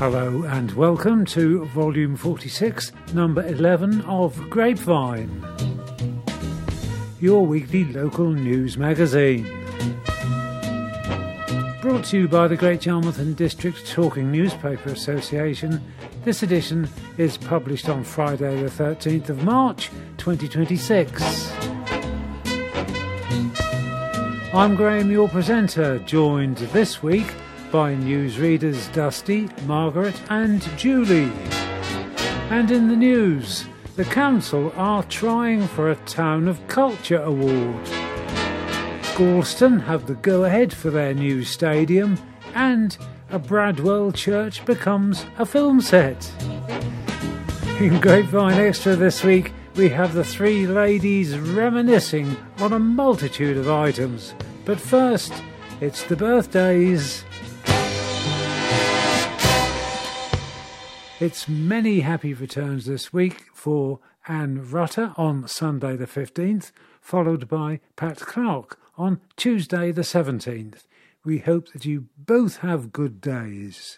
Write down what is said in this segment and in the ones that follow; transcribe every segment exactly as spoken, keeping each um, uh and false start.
Hello and welcome to Volume forty-six, Number eleven of Grapevine, your weekly local news magazine. Brought to you by the Great Yarmouth and District Talking Newspaper Association, this edition is published on Friday the thirteenth of March twenty twenty-six. I'm Graham, your presenter, joined this week by newsreaders Dusty, Margaret and Julie. And in the news, the council are trying for a Town of Culture award. Galston have the go-ahead for their new stadium, and a Bradwell church becomes a film set. In Grapevine Extra this week, we have the three ladies reminiscing on a multitude of items. But first, it's the birthdays. It's many happy returns this week for Anne Rutter on Sunday the fifteenth, followed by Pat Clark on Tuesday the seventeenth. We hope that you both have good days.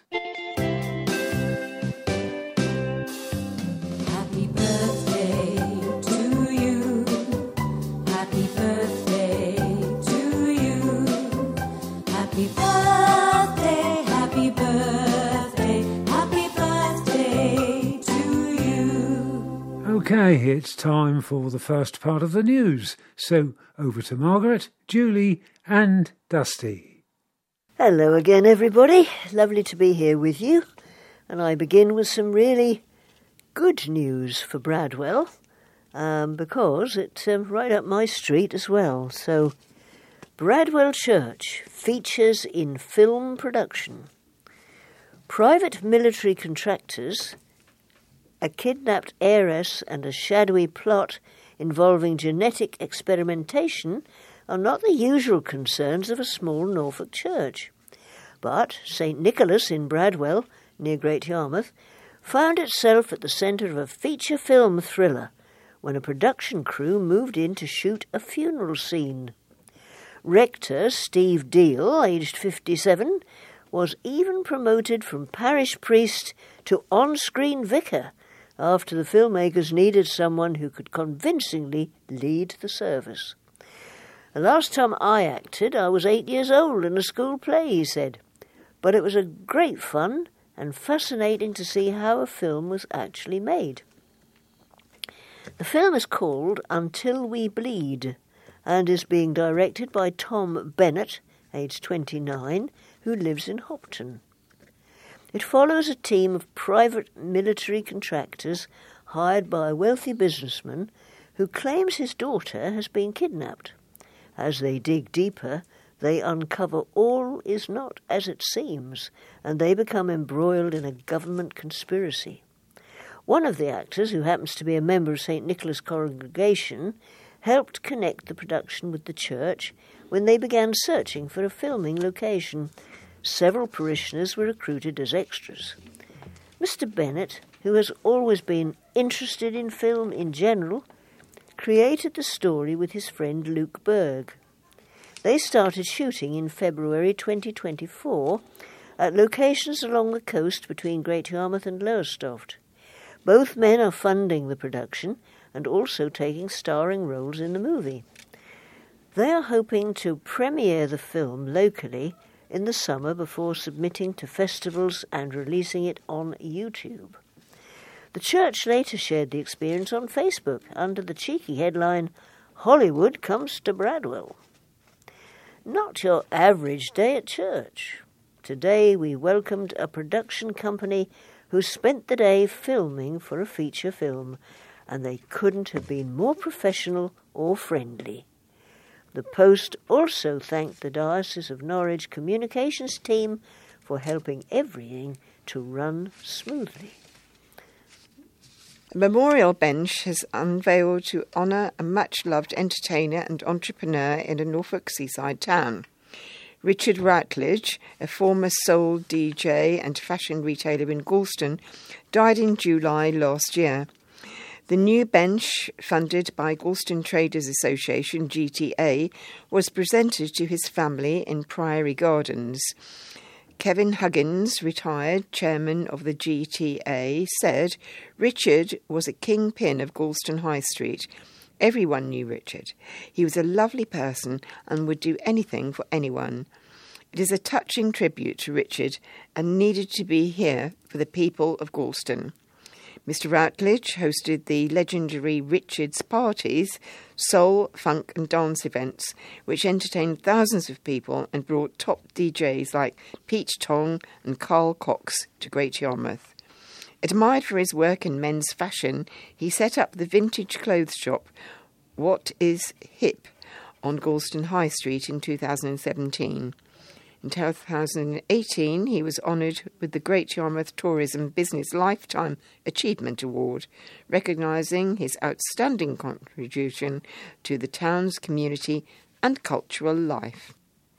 Happy birthday to you. Happy birthday to you. Happy birthday, happy birthday, happy birthday to you. OK, it's time for the first part of the news. So over to Margaret, Julie and Dusty. Hello again, everybody. Lovely to be here with you. And I begin with some really good news for Bradwell, um, because it's um, right up my street as well. So, Bradwell Church features in film production. Private military contractors, a kidnapped heiress and a shadowy plot involving genetic experimentation are not the usual concerns of a small Norfolk church. But Saint Nicholas in Bradwell, near Great Yarmouth, found itself at the centre of a feature film thriller when a production crew moved in to shoot a funeral scene. Rector Steve Deal, aged fifty-seven, was even promoted from parish priest to on-screen vicar after the filmmakers needed someone who could convincingly lead the service. The last time I acted, I was eight years old in a school play, he said. But it was a great fun and fascinating to see how a film was actually made. The film is called Until We Bleed and is being directed by Tom Bennett, aged twenty-nine, who lives in Hopton. It follows a team of private military contractors hired by a wealthy businessman who claims his daughter has been kidnapped. As they dig deeper, they uncover all is not as it seems, and they become embroiled in a government conspiracy. One of the actors, who happens to be a member of Saint Nicholas congregation, helped connect the production with the church when they began searching for a filming location. Several parishioners were recruited as extras. Mister Bennett, who has always been interested in film in general, created the story with his friend Luke Berg. They started shooting in February twenty twenty-four at locations along the coast between Great Yarmouth and Lowestoft. Both men are funding the production and also taking starring roles in the movie. They are hoping to premiere the film locally in the summer before submitting to festivals and releasing it on YouTube. The church later shared the experience on Facebook under the cheeky headline, Hollywood Comes to Bradwell. Not your average day at church. Today we welcomed a production company who spent the day filming for a feature film, and they couldn't have been more professional or friendly. The Post also thanked the Diocese of Norwich communications team for helping everything to run smoothly. A memorial bench has unveiled to honour a much-loved entertainer and entrepreneur in a Norfolk seaside town. Richard Routledge, a former soul D J and fashion retailer in Galston, died in July last year. The new bench, funded by Galston Traders Association, G T A, was presented to his family in Priory Gardens. Kevin Huggins, retired chairman of the G T A, said Richard was a kingpin of Gorleston High Street. Everyone knew Richard. He was a lovely person and would do anything for anyone. It is a touching tribute to Richard and needed to be here for the people of Gorleston. Mister Routledge hosted the legendary Richard's Parties, soul, funk and dance events, which entertained thousands of people and brought top D Js like Pete Tong and Carl Cox to Great Yarmouth. Admired for his work in men's fashion, he set up the vintage clothes shop What Is Hip on Gorleston High Street in two thousand seventeen. In two thousand eighteen, he was honoured with the Great Yarmouth Tourism Business Lifetime Achievement Award, recognising his outstanding contribution to the town's community and cultural life.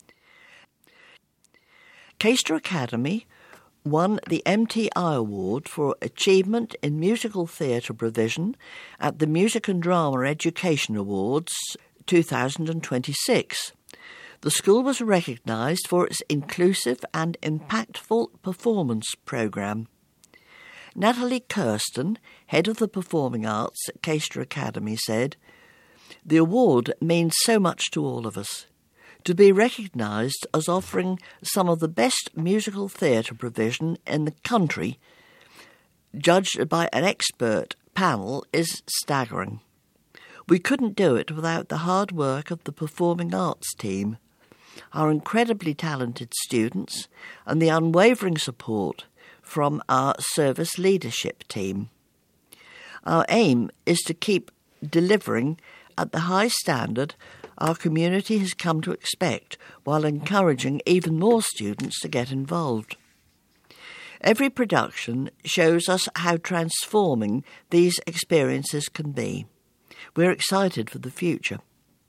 Caister Academy won the M T I Award for Achievement in Musical Theatre Provision at the Music and Drama Education Awards two thousand twenty-six. The school was recognised for its inclusive and impactful performance programme. Natalie Kirsten, head of the Performing Arts at Caister Academy, said, "The award means so much to all of us. To be recognised as offering some of the best musical theatre provision in the country, judged by an expert panel, is staggering. We couldn't do it without the hard work of the Performing Arts team, our incredibly talented students, and the unwavering support from our service leadership team. Our aim is to keep delivering at the high standard our community has come to expect, while encouraging even more students to get involved. Every production shows us how transforming these experiences can be. We're excited for the future."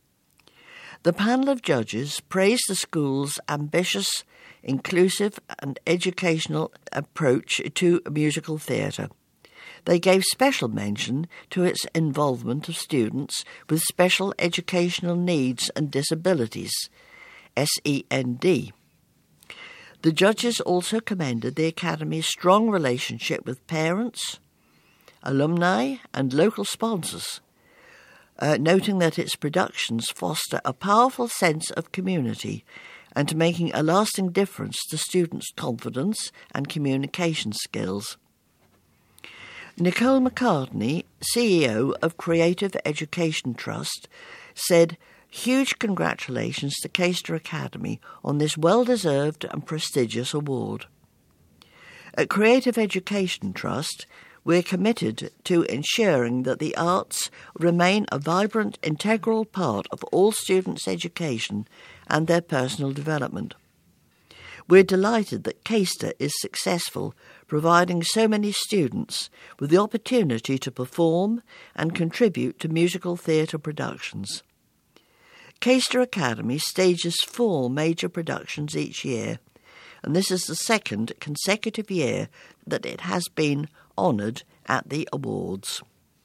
The panel of judges praised the school's ambitious, inclusive and educational approach to musical theatre. They gave special mention to its involvement of students with special educational needs and disabilities, S E N D. The judges also commended the Academy's strong relationship with parents, alumni and local sponsors, Uh, noting that its productions foster a powerful sense of community and making a lasting difference to students' confidence and communication skills. Nicole McCartney, C E O of Creative Education Trust, said, "Huge congratulations to Caister Academy on this well-deserved and prestigious award. At Creative Education Trust, we're committed to ensuring that the arts remain a vibrant, integral part of all students' education and their personal development. We're delighted that Caister is successful, providing so many students with the opportunity to perform and contribute to musical theatre productions. Caister Academy stages four major productions each year, and this is the second consecutive year that it has been honoured at the awards."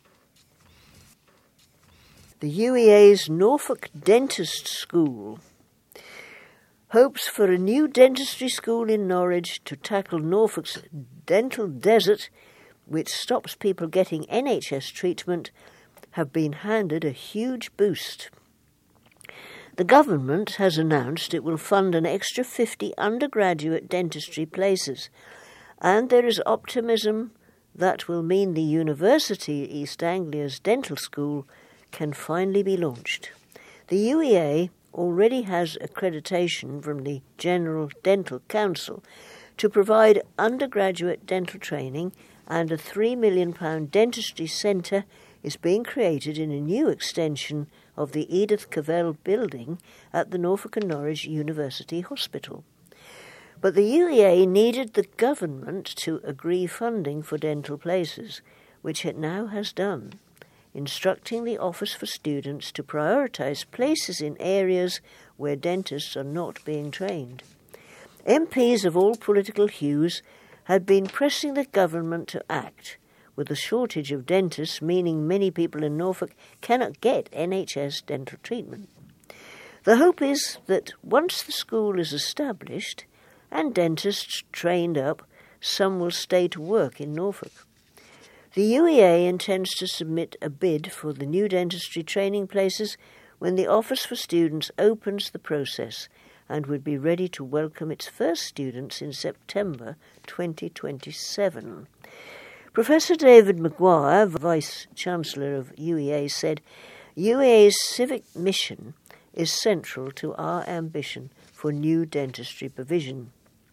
The U E A's Norfolk Dentist School hopes for a new dentistry school in Norwich to tackle Norfolk's dental desert, which stops people getting N H S treatment, have been handed a huge boost. The government has announced it will fund an extra fifty undergraduate dentistry places, and there is optimism that will mean the University East Anglia's dental school can finally be launched. The U E A already has accreditation from the General Dental Council to provide undergraduate dental training, and a three million pounds dentistry centre is being created in a new extension of the Edith Cavell building at the Norfolk and Norwich University Hospital. But the U E A needed the government to agree funding for dental places, which it now has done, instructing the Office for Students to prioritise places in areas where dentists are not being trained. M Ps of all political hues had been pressing the government to act, with a shortage of dentists meaning many people in Norfolk cannot get N H S dental treatment. The hope is that once the school is established, and dentists trained up, some will stay to work in Norfolk. The U E A intends to submit a bid for the new dentistry training places when the Office for Students opens the process and would be ready to welcome its first students in September twenty twenty-seven. Professor David Maguire, Vice-Chancellor of U E A, said, U E A's civic mission is central to our ambition for new dentistry provision.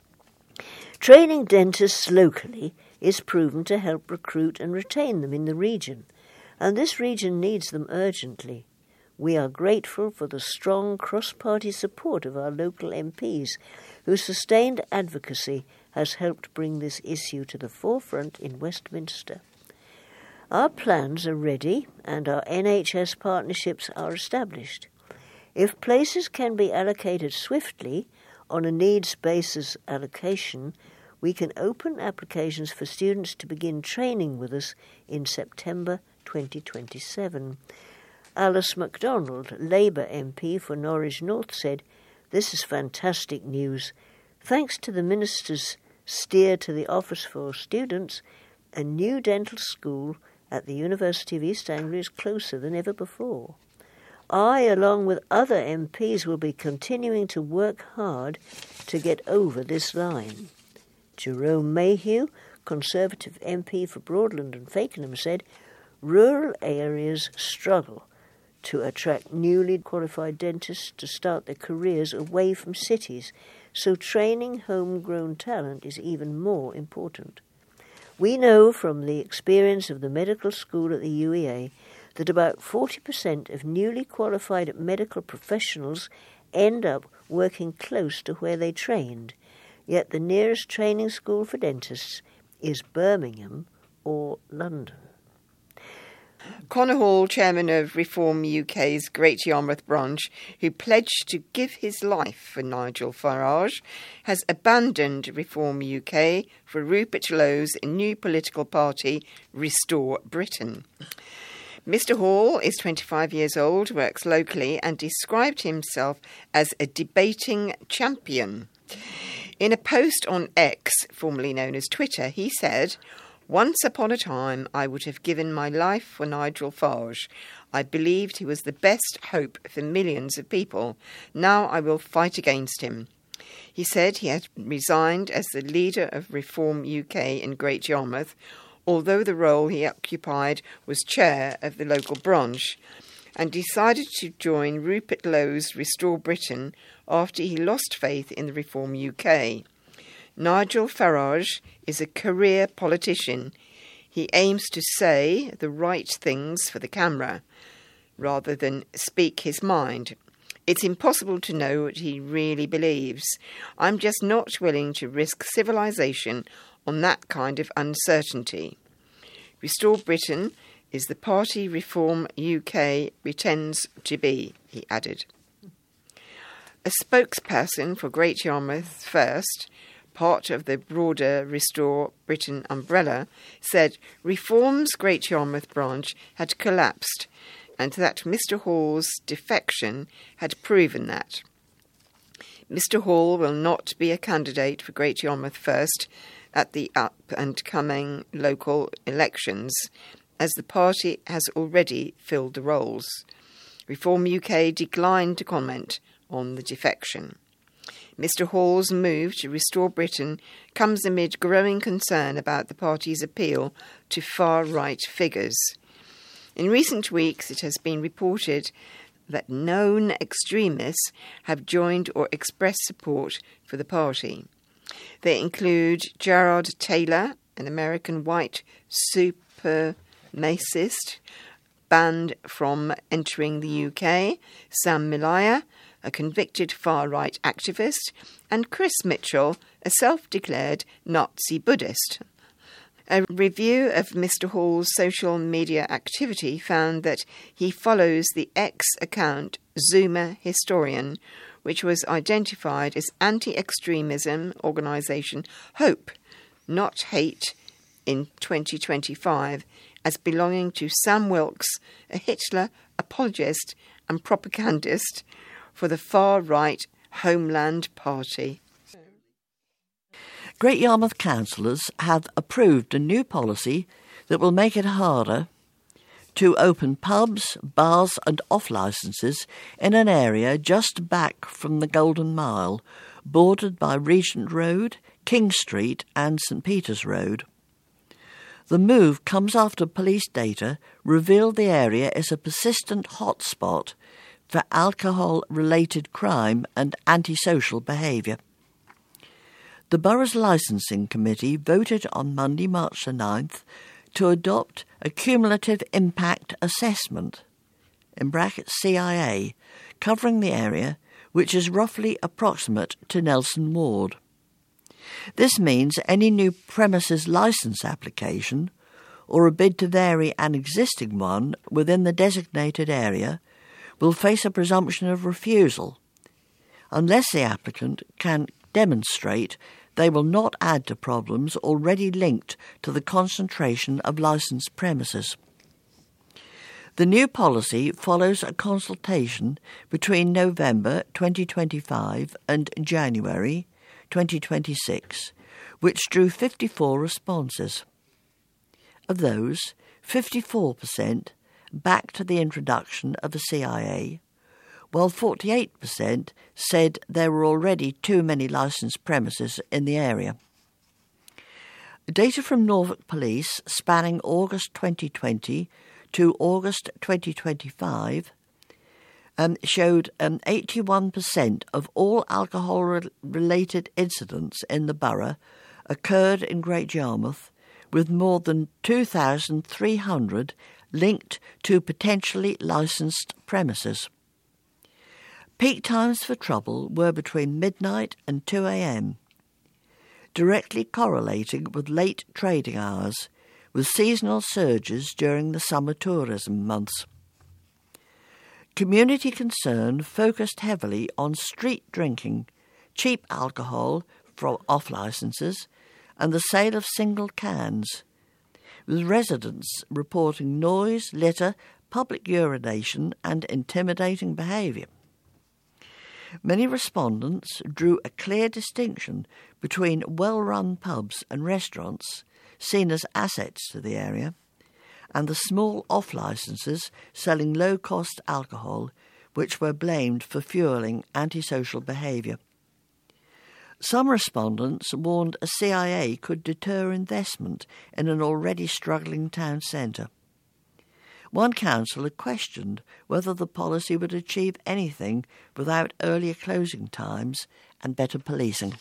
Training dentists locally is proven to help recruit and retain them in the region, and this region needs them urgently. We are grateful for the strong cross-party support of our local M Ps, whose sustained advocacy has helped bring this issue to the forefront in Westminster. Our plans are ready and our N H S partnerships are established. If places can be allocated swiftly on a needs-basis allocation, we can open applications for students to begin training with us in September twenty twenty-seven. Alice MacDonald, Labour M P for Norwich North, said, "This is fantastic news. Thanks to the Minister's steer to the Office for Students, a new dental school at the University of East Anglia is closer than ever before. I, along with other M Ps, will be continuing to work hard to get over this line." Jerome Mayhew, Conservative M P for Broadland and Fakenham, said, "Rural areas struggle to attract newly qualified dentists to start their careers away from cities, so training homegrown talent is even more important. We know from the experience of the medical school at the U E A that about forty percent of newly qualified medical professionals end up working close to where they trained, yet the nearest training school for dentists is Birmingham or London." Conor Hall, chairman of Reform U K's Great Yarmouth branch, who pledged to give his life for Nigel Farage, has abandoned Reform U K for Rupert Lowe's new political party, Restore Britain. Mister Hall is twenty-five years old, works locally, and described himself as a debating champion. In a post on X, formerly known as Twitter, he said, "Once upon a time, I would have given my life for Nigel Farage. I believed he was the best hope for millions of people. Now I will fight against him." He said he had resigned as the leader of Reform U K in Great Yarmouth, although the role he occupied was chair of the local branch, and decided to join Rupert Lowe's Restore Britain after he lost faith in the Reform U K. Nigel Farage is a career politician. He aims to say the right things for the camera, rather than speak his mind. It's impossible to know what he really believes. I'm just not willing to risk civilization on that kind of uncertainty. Restore Britain is the party Reform U K pretends to be, he added. A spokesperson for Great Yarmouth First, part of the broader Restore Britain umbrella, said Reform's Great Yarmouth branch had collapsed and that Mister Hall's defection had proven that. Mister Hall will not be a candidate for Great Yarmouth First at the up-and-coming local elections, as the party has already filled the roles. Reform U K declined to comment on the defection. Mister Hall's move to Restore Britain comes amid growing concern about the party's appeal to far-right figures. In recent weeks, it has been reported that known extremists have joined or expressed support for the party. They include Gerard Taylor, an American white supremacist banned from entering the U K, Sam Malaya, a convicted far-right activist, and Chris Mitchell, a self-declared Nazi Buddhist. A review of Mister Hall's social media activity found that he follows the X account Zoomer Historian, which was identified as anti-extremism organisation Hope, Not Hate, in twenty twenty-five, as belonging to Sam Wilkes, a Hitler apologist and propagandist for the far-right Homeland Party. Great Yarmouth councillors have approved a new policy that will make it harder to open pubs, bars and off-licences in an area just back from the Golden Mile, bordered by Regent Road, King Street and St Peter's Road. The move comes after police data revealed the area is a persistent hotspot for alcohol-related crime and antisocial behaviour. The borough's licensing committee voted on Monday, March the ninth, to adopt a cumulative impact assessment, in brackets C I A, covering the area, which is roughly approximate to Nelson Ward. This means any new premises licence application or a bid to vary an existing one within the designated area will face a presumption of refusal, unless the applicant can demonstrate they will not add to problems already linked to the concentration of licensed premises. The new policy follows a consultation between November twenty twenty-five and January twenty twenty-six, which drew fifty-four responses. Of those, fifty-four percent backed the introduction of a C I A, while forty-eight percent said there were already too many licensed premises in the area. Data from Norfolk Police spanning August twenty twenty to August twenty twenty-five um, showed um, eighty-one percent of all alcohol-related incidents in the borough occurred in Great Yarmouth, with more than two thousand three hundred linked to potentially licensed premises. Peak times for trouble were between midnight and two a.m, directly correlating with late trading hours, with seasonal surges during the summer tourism months. Community concern focused heavily on street drinking, cheap alcohol from off-licences, and the sale of single cans, with residents reporting noise, litter, public urination and intimidating behaviour. Many respondents drew a clear distinction between well-run pubs and restaurants, seen as assets to the area, and the small off-licences selling low-cost alcohol, which were blamed for fuelling antisocial behaviour. Some respondents warned a C I A could deter investment in an already struggling town centre. One councillor questioned whether the policy would achieve anything without earlier closing times and better policing.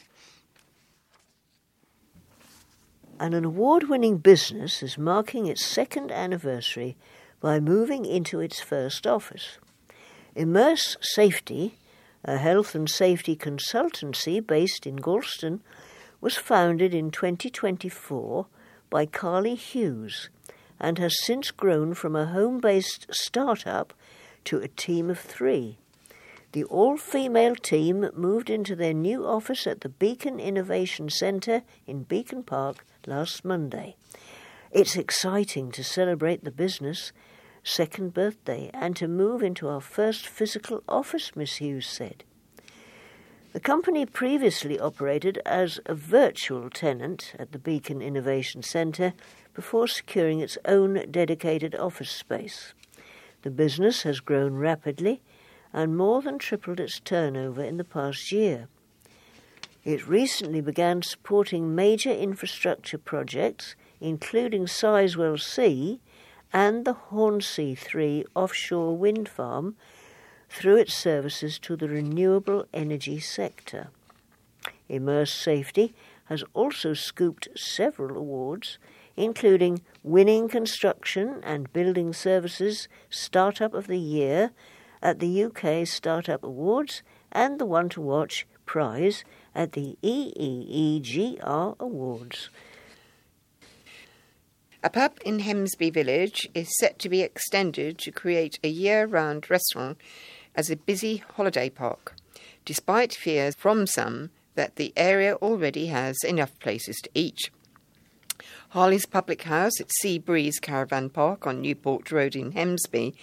And an award-winning business is marking its second anniversary by moving into its first office. Immerse Safety, a health and safety consultancy based in Galston, was founded in twenty twenty-four by Carly Hughes and has since grown from a home-based start-up to a team of three. The all-female team moved into their new office at the Beacon Innovation Centre in Beacon Park last Monday. It's exciting to celebrate the business' second birthday and to move into our first physical office, Miss Hughes said. The company previously operated as a virtual tenant at the Beacon Innovation Centre before securing its own dedicated office space. The business has grown rapidly and more than tripled its turnover in the past year. It recently began supporting major infrastructure projects, including Sizewell C and the Hornsea three offshore wind farm, through its services to the renewable energy sector. Immerse Safety has also scooped several awards, including winning Construction and Building Services Startup of the Year at the U K Startup Awards and the One to Watch prize at the E E E G R Awards. A pub in Hemsby Village is set to be extended to create a year-round restaurant as a busy holiday park, despite fears from some that the area already has enough places to eat. Harley's Public House at Sea Breeze Caravan Park on Newport Road in Hemsby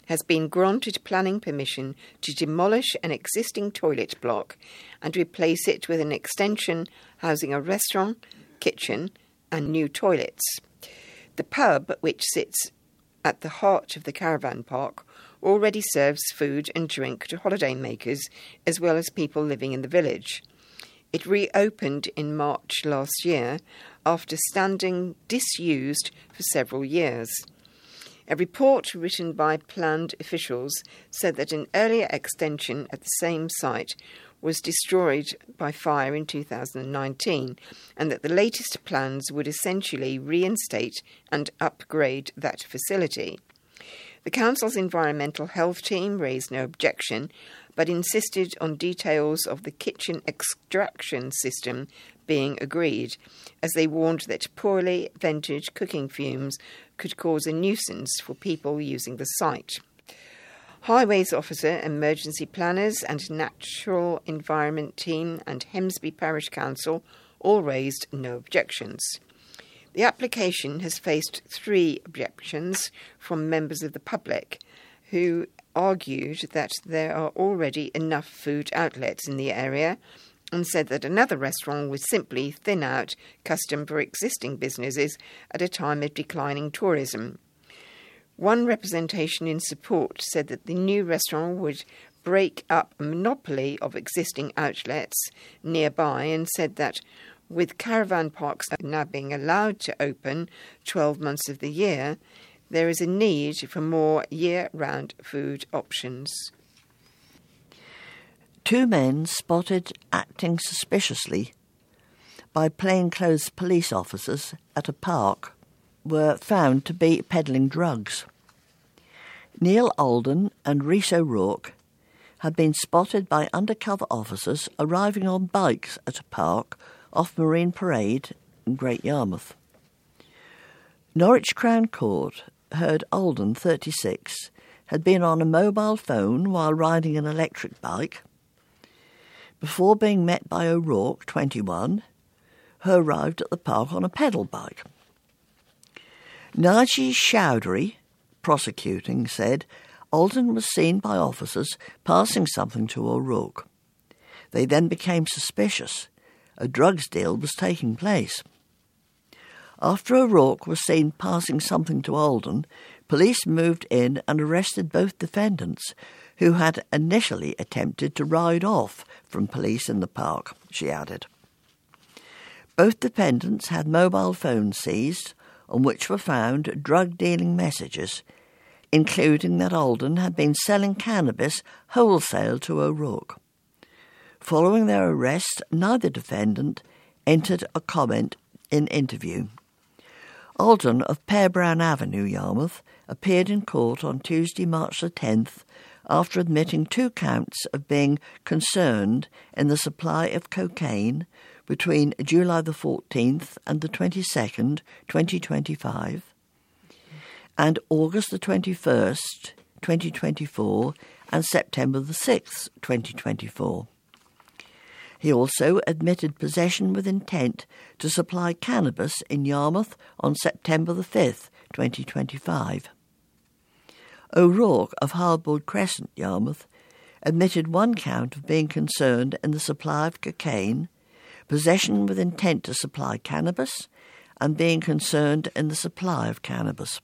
has been granted planning permission to demolish an existing toilet block and replace it with an extension housing a restaurant, kitchen and new toilets. The pub, which sits at the heart of the caravan park, already serves food and drink to holidaymakers as well as people living in the village. It reopened in March last year after standing disused for several years. A report written by planned officials said that an earlier extension at the same site was destroyed by fire in two thousand nineteen, and that the latest plans would essentially reinstate and upgrade that facility. The council's environmental health team raised no objection, but insisted on details of the kitchen extraction system being agreed, as they warned that poorly vented cooking fumes could cause a nuisance for people using the site. Highways officer, emergency planners and natural environment team and Hemsby Parish Council all raised no objections. The application has faced three objections from members of the public, who argued that there are already enough food outlets in the area and said that another restaurant would simply thin out custom for existing businesses at a time of declining tourism. One representation in support said that the new restaurant would break up a monopoly of existing outlets nearby, and said that with caravan parks now being allowed to open twelve months of the year, there is a need for more year-round food options. Two men spotted acting suspiciously by plainclothes police officers at a park were found to be peddling drugs. Neil Alden and Rhys O'Rourke had been spotted by undercover officers arriving on bikes at a park off Marine Parade in Great Yarmouth. Norwich Crown Court heard Alden, thirty-six, had been on a mobile phone while riding an electric bike before being met by O'Rourke, twenty-one, who arrived at the park on a pedal bike. Naji Chowdhury, prosecuting, said Alden was seen by officers passing something to O'Rourke. They then became suspicious. A drugs deal was taking place. After O'Rourke was seen passing something to Alden, police moved in and arrested both defendants, who had initially attempted to ride off from police in the park, she added. Both defendants had mobile phones seized, on which were found drug-dealing messages, including that Alden had been selling cannabis wholesale to O'Rourke. Following their arrest, neither defendant entered a comment in interview. Alden of Pearbrown Avenue, Yarmouth, appeared in court on Tuesday, March the tenth, after admitting two counts of being concerned in the supply of cocaine between July the fourteenth and the twenty-second, twenty twenty-five, and August the twenty-first, twenty twenty-four, and September the sixth, twenty twenty-four. He also admitted possession with intent to supply cannabis in Yarmouth on September the fifth, twenty twenty-five. O'Rourke of Hardboard Crescent, Yarmouth, admitted one count of being concerned in the supply of cocaine, possession with intent to supply cannabis, and being concerned in the supply of cannabis.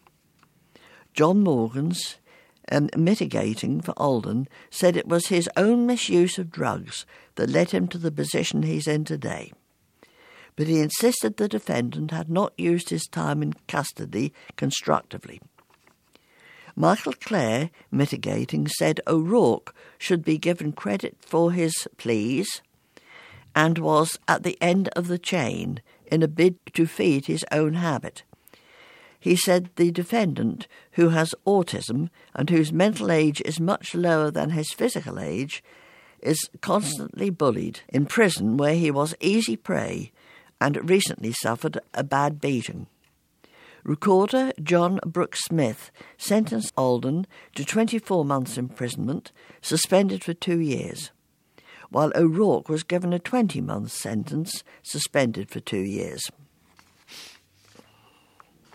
John Morgans, um, mitigating for Alden, said it was his own misuse of drugs that led him to the position he's in today. But he insisted the defendant had not used his time in custody constructively. Michael Clare, mitigating, said O'Rourke should be given credit for his pleas and was at the end of the chain in a bid to feed his own habit. He said the defendant, who has autism and whose mental age is much lower than his physical age, is constantly bullied in prison, where he was easy prey and recently suffered a bad beating. Recorder John Brooks-Smith sentenced Alden to twenty-four months imprisonment, suspended for two years, while O'Rourke was given a twenty-month sentence, suspended for two years.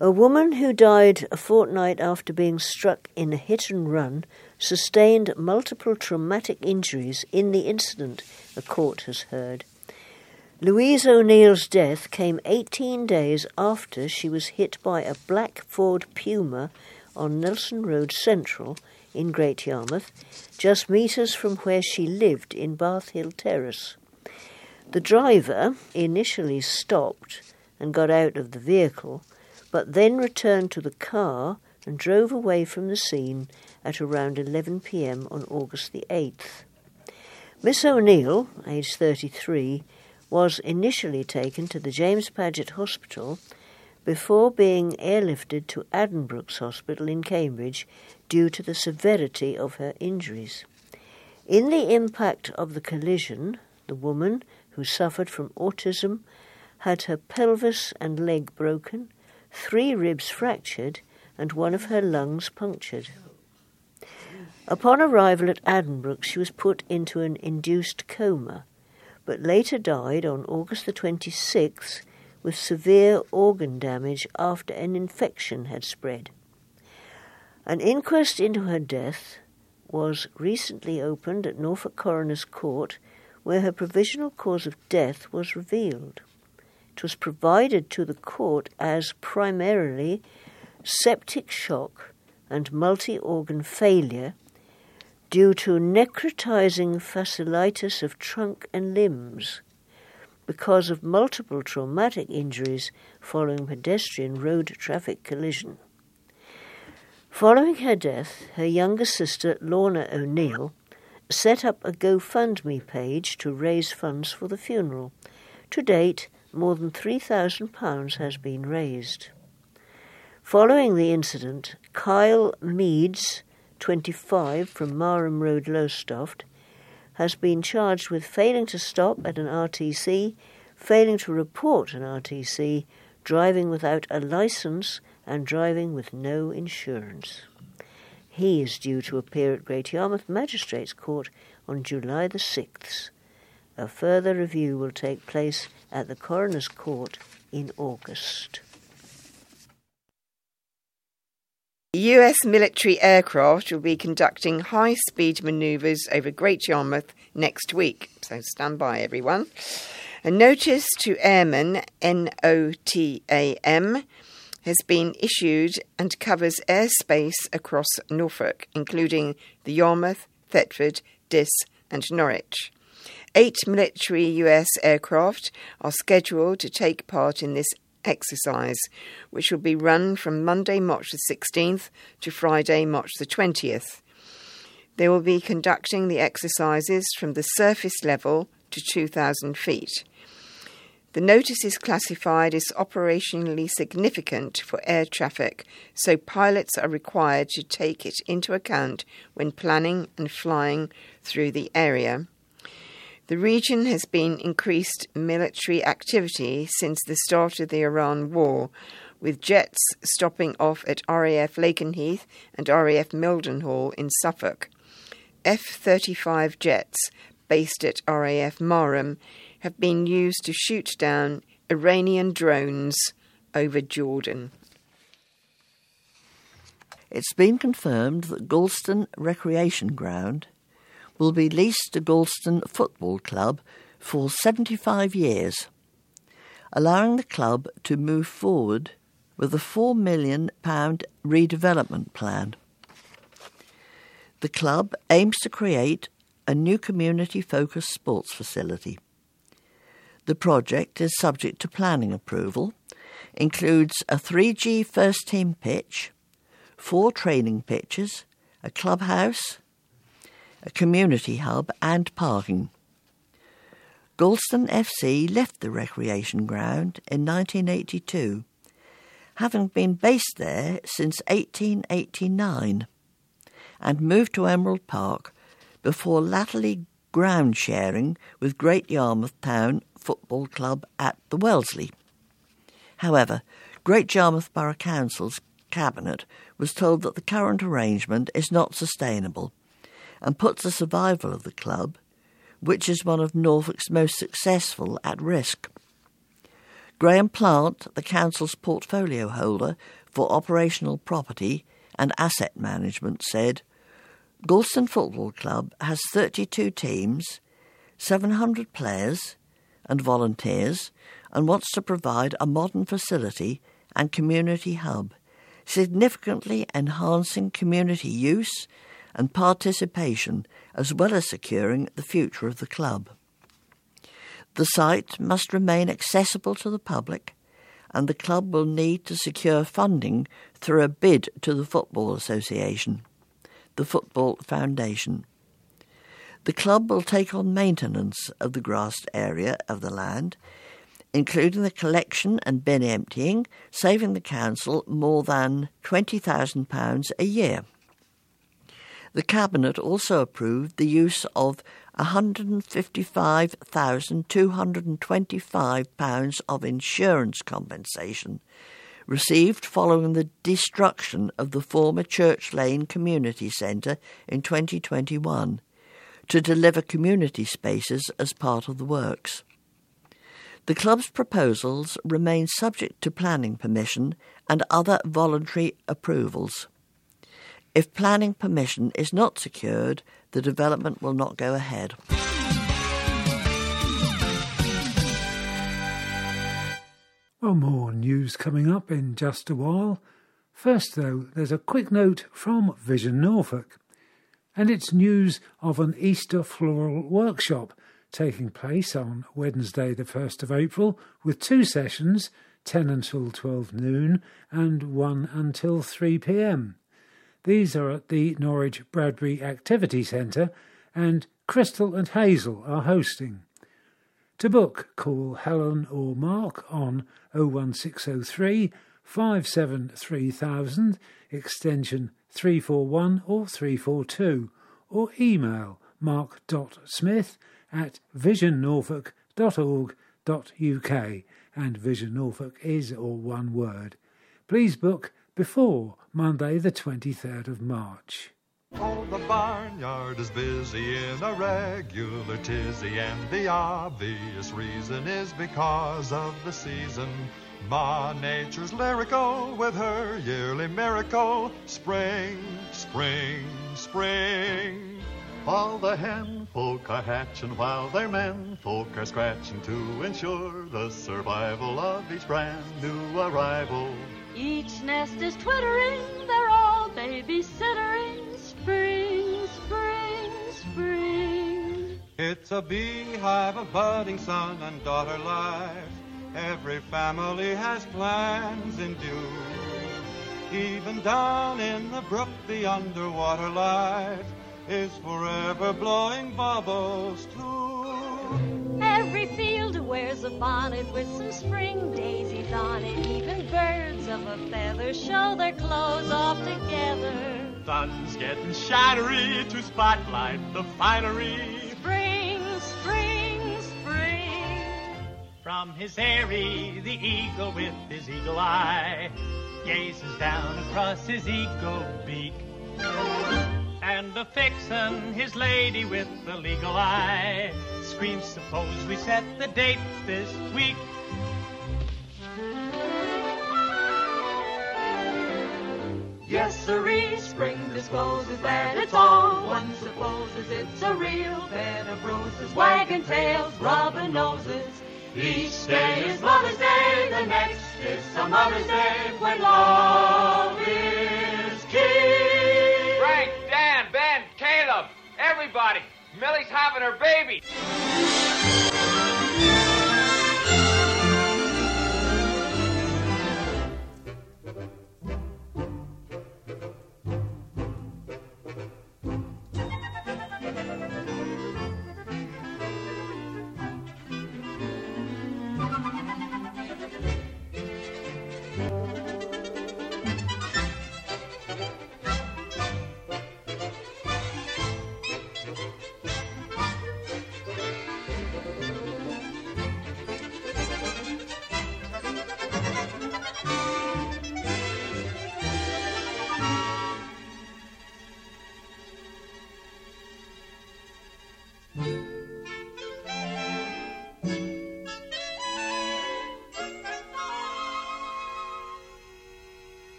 A woman who died a fortnight after being struck in a hit and run sustained multiple traumatic injuries in the incident, a court has heard. Louise O'Neill's death came eighteen days after she was hit by a black Ford Puma on Nelson Road Central in Great Yarmouth, just metres from where she lived in Bath Hill Terrace. The driver initially stopped and got out of the vehicle, but then returned to the car and drove away from the scene at around eleven p.m. on August the eighth. Miss O'Neill, aged thirty-three, was initially taken to the James Paget Hospital before being airlifted to Addenbrooke's Hospital in Cambridge due to the severity of her injuries. In the impact of the collision, the woman, who suffered from autism, had her pelvis and leg broken, three ribs fractured, and one of her lungs punctured. Upon arrival at Addenbrooke, she was put into an induced coma, but later died on August the twenty-sixth with severe organ damage after an infection had spread. An inquest into her death was recently opened at Norfolk Coroner's Court, where her provisional cause of death was revealed. It was provided to the court as primarily septic shock and multi-organ failure due to necrotizing fasciitis of trunk and limbs because of multiple traumatic injuries following pedestrian road traffic collision. Following her death, her younger sister, Lorna O'Neill, set up a GoFundMe page to raise funds for the funeral. To date, more than three thousand pounds has been raised. Following the incident, Kyle Meads, twenty-five, from Marham Road, Lowestoft, has been charged with failing to stop at an R T C, failing to report an R T C, driving without a licence and driving with no insurance. He is due to appear at Great Yarmouth Magistrates Court on July the sixth. A further review will take place at the Coroner's Court in August. U S military aircraft will be conducting high-speed manoeuvres over Great Yarmouth next week, so stand by, everyone. A notice to airmen, N O T A M, has been issued and covers airspace across Norfolk, including the Yarmouth, Thetford, Diss and Norwich. Eight military U S aircraft are scheduled to take part in this exercise, which will be run from Monday, March the sixteenth to Friday, March the twentieth. They will be conducting the exercises from the surface level to two thousand feet. The notice is classified as operationally significant for air traffic, so pilots are required to take it into account when planning and flying through the area. The region has been increased military activity since the start of the Iran war, with jets stopping off at R A F Lakenheath and R A F Mildenhall in Suffolk. F thirty-five jets based at R A F Marham have been used to shoot down Iranian drones over Jordan. It's been confirmed that Galston Recreation Ground will be leased to Galston Football Club for seventy-five years, allowing the club to move forward with a four million pounds redevelopment plan. The club aims to create a new community-focused sports facility. The project is subject to planning approval, includes a three G first-team pitch, four training pitches, a clubhouse, a community hub and parking. Galston F C left the recreation ground in nineteen eighty-two, having been based there since eighteen eighty-nine, and moved to Emerald Park before latterly ground sharing with Great Yarmouth Town Football Club at the Wellesley. However, Great Yarmouth Borough Council's Cabinet was told that the current arrangement is not sustainable and puts the survival of the club, which is one of Norfolk's most successful, at risk. Graham Plant, the council's portfolio holder for operational property and asset management, said, Gorleston Football Club has thirty-two teams, seven hundred players and volunteers, and wants to provide a modern facility and community hub, significantly enhancing community use and participation, as well as securing the future of the club. The site must remain accessible to the public, and the club will need to secure funding through a bid to the Football Association, the Football Foundation. The club will take on maintenance of the grassed area of the land, including the collection and bin emptying, saving the council more than twenty thousand pounds a year. The Cabinet also approved the use of one hundred fifty-five thousand two hundred twenty-five pounds of insurance compensation received following the destruction of the former Church Lane Community Centre in twenty twenty-one to deliver community spaces as part of the works. The club's proposals remain subject to planning permission and other voluntary approvals. If planning permission is not secured, the development will not go ahead. Well, more news coming up in just a while. First, though, there's a quick note from Vision Norfolk, and it's news of an Easter floral workshop taking place on Wednesday the first of April, with two sessions, ten until twelve noon and one until three p m. These are at the Norwich Bradbury Activity Centre, and Crystal and Hazel are hosting. To book, call Helen or Mark on oh one six oh three, five seven three thousand, extension three four one or three four two, or email mark.smith at visionnorfolk dot org dot U K, and Vision Norfolk is all one word. Please book before Monday the twenty-third of March. Oh, the barnyard is busy in a regular tizzy, and the obvious reason is because of the season. Ma Nature's lyrical with her yearly miracle. Spring, spring, spring. All the hen folk are hatching while their men folk are scratching to ensure the survival of each brand new arrival. Each nest is twittering, they're all babysittering. Spring, spring, spring. It's a beehive of budding son and daughter life. Every family has plans in view. Even down in the brook, the underwater life is forever blowing bubbles too. Every field wears a bonnet with some spring daisies on it. Even birds of a feather show their clothes off together. Sun's getting shattery to spotlight the finery. Spring, spring, spring. From his eyrie, the eagle with his eagle eye gazes down across his eagle beak. And the vixen, his lady with the legal eye, screams, suppose we set the date this week. Yes, sirree, spring discloses that it's all one supposes it's a real bed of roses, wagging tails, rubbing noses. Each day is Mother's Day, the next is some Mother's Day when love is king. Frank, Dan, Ben, Caleb, everybody, Millie's having her baby.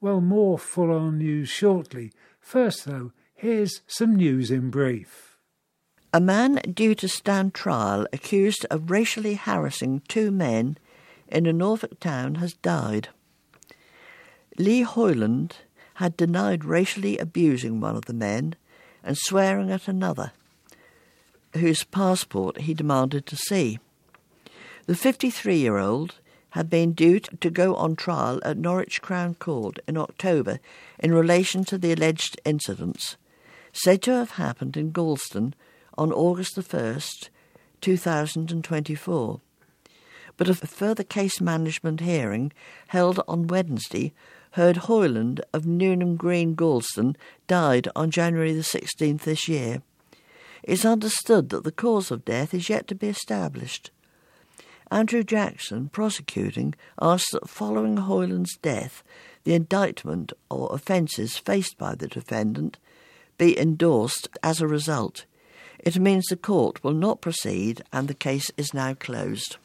Well, more full-on news shortly. First, though, here's some news in brief. A man due to stand trial accused of racially harassing two men in a Norfolk town has died. Lee Hoyland had denied racially abusing one of the men and swearing at another, whose passport he demanded to see. The fifty-three-year-old had been due to go on trial at Norwich Crown Court in October in relation to the alleged incidents, said to have happened in Galston on August the first, two thousand twenty-four. But a further case management hearing held on Wednesday heard Hoyland of Newnham Green, Galston, died on January the sixteenth this year. It's understood that the cause of death is yet to be established. Andrew Jackson, prosecuting, asked that following Hoyland's death, the indictment or offences faced by the defendant be endorsed as a result. It means the court will not proceed and the case is now closed.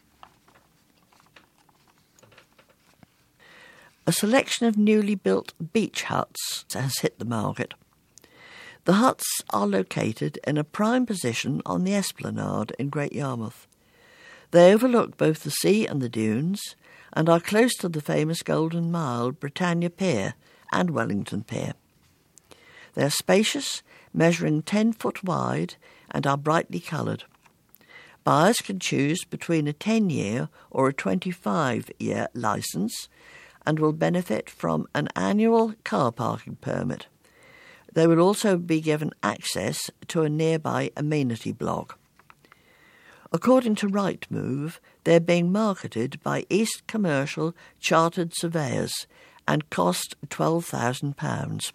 A selection of newly built beach huts has hit the market. The huts are located in a prime position on the Esplanade in Great Yarmouth. They overlook both the sea and the dunes and are close to the famous Golden Mile, Britannia Pier and Wellington Pier. They are spacious, measuring ten foot wide and are brightly coloured. Buyers can choose between a ten-year or a twenty-five-year licence and will benefit from an annual car parking permit. They will also be given access to a nearby amenity block. According to Rightmove, they're being marketed by East Commercial Chartered Surveyors and cost twelve thousand pounds.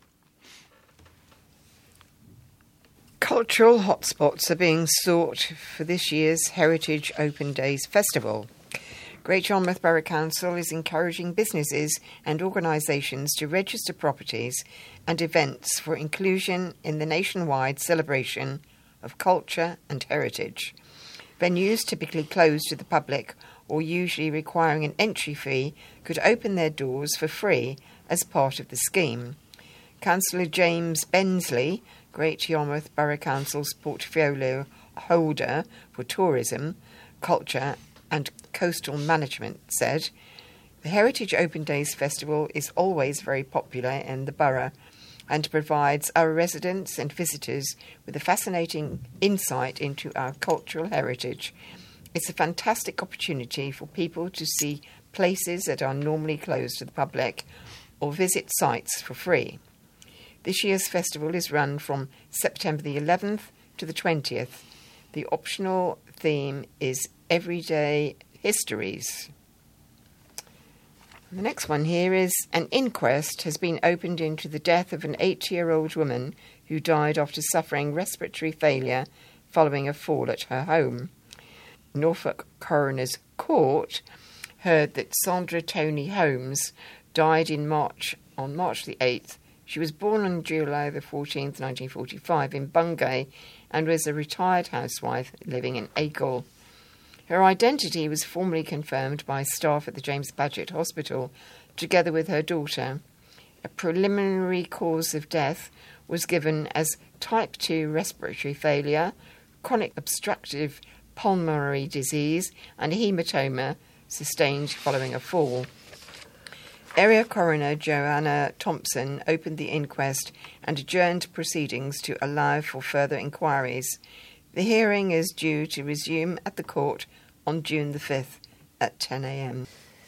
Cultural hotspots are being sought for this year's Heritage Open Days Festival. Great Yarmouth Borough Council is encouraging businesses and organisations to register properties and events for inclusion in the nationwide celebration of culture and heritage. Venues typically closed to the public or usually requiring an entry fee could open their doors for free as part of the scheme. Councillor James Bensley, Great Yarmouth Borough Council's portfolio holder for tourism, culture and coastal management, said, "The Heritage Open Days Festival is always very popular in the borough and provides our residents and visitors with a fascinating insight into our cultural heritage. It's a fantastic opportunity for people to see places that are normally closed to the public or visit sites for free. This year's festival is run from September the eleventh to the twentieth. The optional theme is Everyday Histories." The next one here is an inquest has been opened into the death of an eighty-year-old woman who died after suffering respiratory failure following a fall at her home. Norfolk Coroner's Court heard that Sandra Tony Holmes died in March on March the eighth. She was born on July the fourteenth, nineteen forty-five in Bungay and was a retired housewife living in Acle. Her identity was formally confirmed by staff at the James Paget Hospital, together with her daughter. A preliminary cause of death was given as type two respiratory failure, chronic obstructive pulmonary disease, and hematoma sustained following a fall. Area Coroner Joanna Thompson opened the inquest and adjourned proceedings to allow for further inquiries. The hearing is due to resume at the court on June the fifth at ten a.m.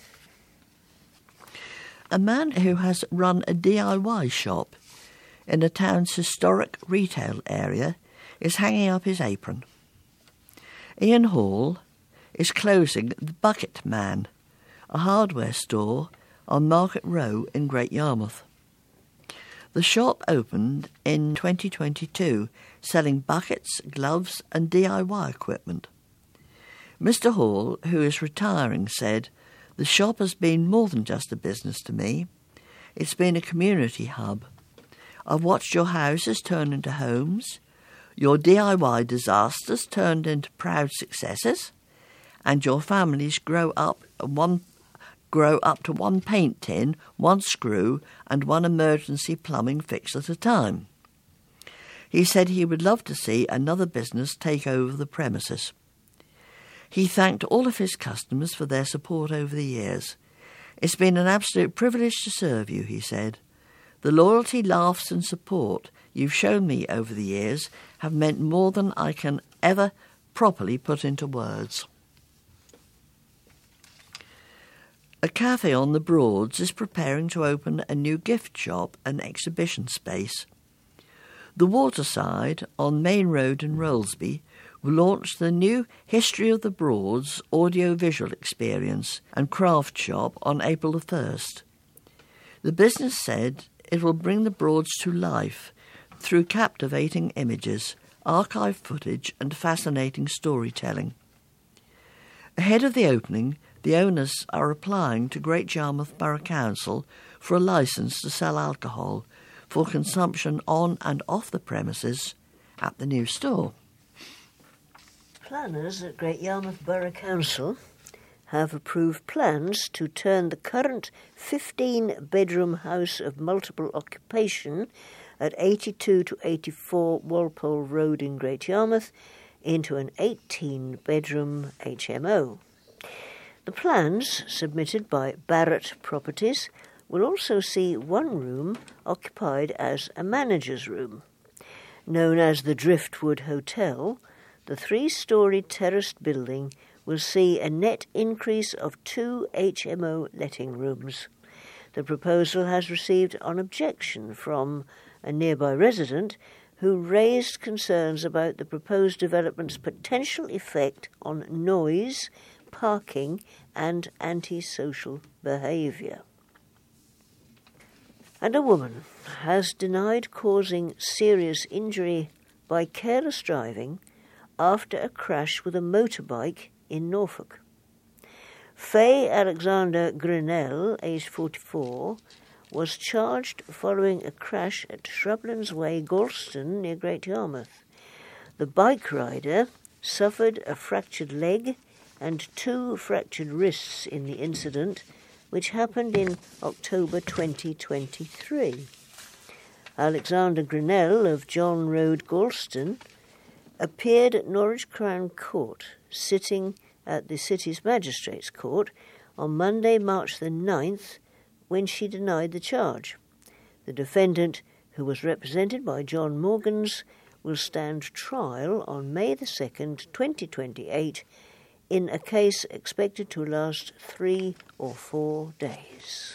A man who has run a D I Y shop in the town's historic retail area is hanging up his apron. Ian Hall is closing the Bucket Man, a hardware store on Market Row in Great Yarmouth. The shop opened in twenty twenty-two, selling buckets, gloves and D I Y equipment. Mister Hall, who is retiring, said, "The shop has been more than just a business to me. It's been a community hub. I've watched your houses turn into homes, your D I Y disasters turned into proud successes, and your families grow up one grow up to one paint tin, one screw and one emergency plumbing fix at a time. He said he would love to see another business take over the premises. He thanked all of his customers for their support over the years. It's been an absolute privilege to serve you, he said. The loyalty, laughs and support you've shown me over the years have meant more than I can ever properly put into words. A cafe on the Broads is preparing to open a new gift shop and exhibition space. The Waterside on Main Road in Rollesby will launch the new History of the Broads audio-visual experience and craft shop on April the first. The business said it will bring the Broads to life through captivating images, archive footage and fascinating storytelling. Ahead of the opening, the owners are applying to Great Yarmouth Borough Council for a licence to sell alcohol for consumption on and off the premises at the new store. Planners at Great Yarmouth Borough Council have approved plans to turn the current fifteen-bedroom house of multiple occupation at eighty-two to eighty-four Walpole Road in Great Yarmouth into an eighteen-bedroom H M O. The plans, submitted by Barrett Properties, will also see one room occupied as a manager's room. Known as the Driftwood Hotel, the three-storey terraced building will see a net increase of two H M O letting rooms. The proposal has received an objection from a nearby resident who raised concerns about the proposed development's potential effect on noise, parking and antisocial behaviour. And a woman has denied causing serious injury by careless driving after a crash with a motorbike in Norfolk. Faye Alexander Grinnell, aged forty-four, was charged following a crash at Shrublands Way, Galston, near Great Yarmouth. The bike rider suffered a fractured leg and two fractured wrists in the incident, which happened in October twenty twenty-three. Alexander Grinnell of John Road, Galston, appeared at Norwich Crown Court, sitting at the city's magistrates' court on Monday, March the ninth, when she denied the charge. The defendant, who was represented by John Morgans, will stand trial on May the second, twenty twenty-eight, in a case expected to last three or four days.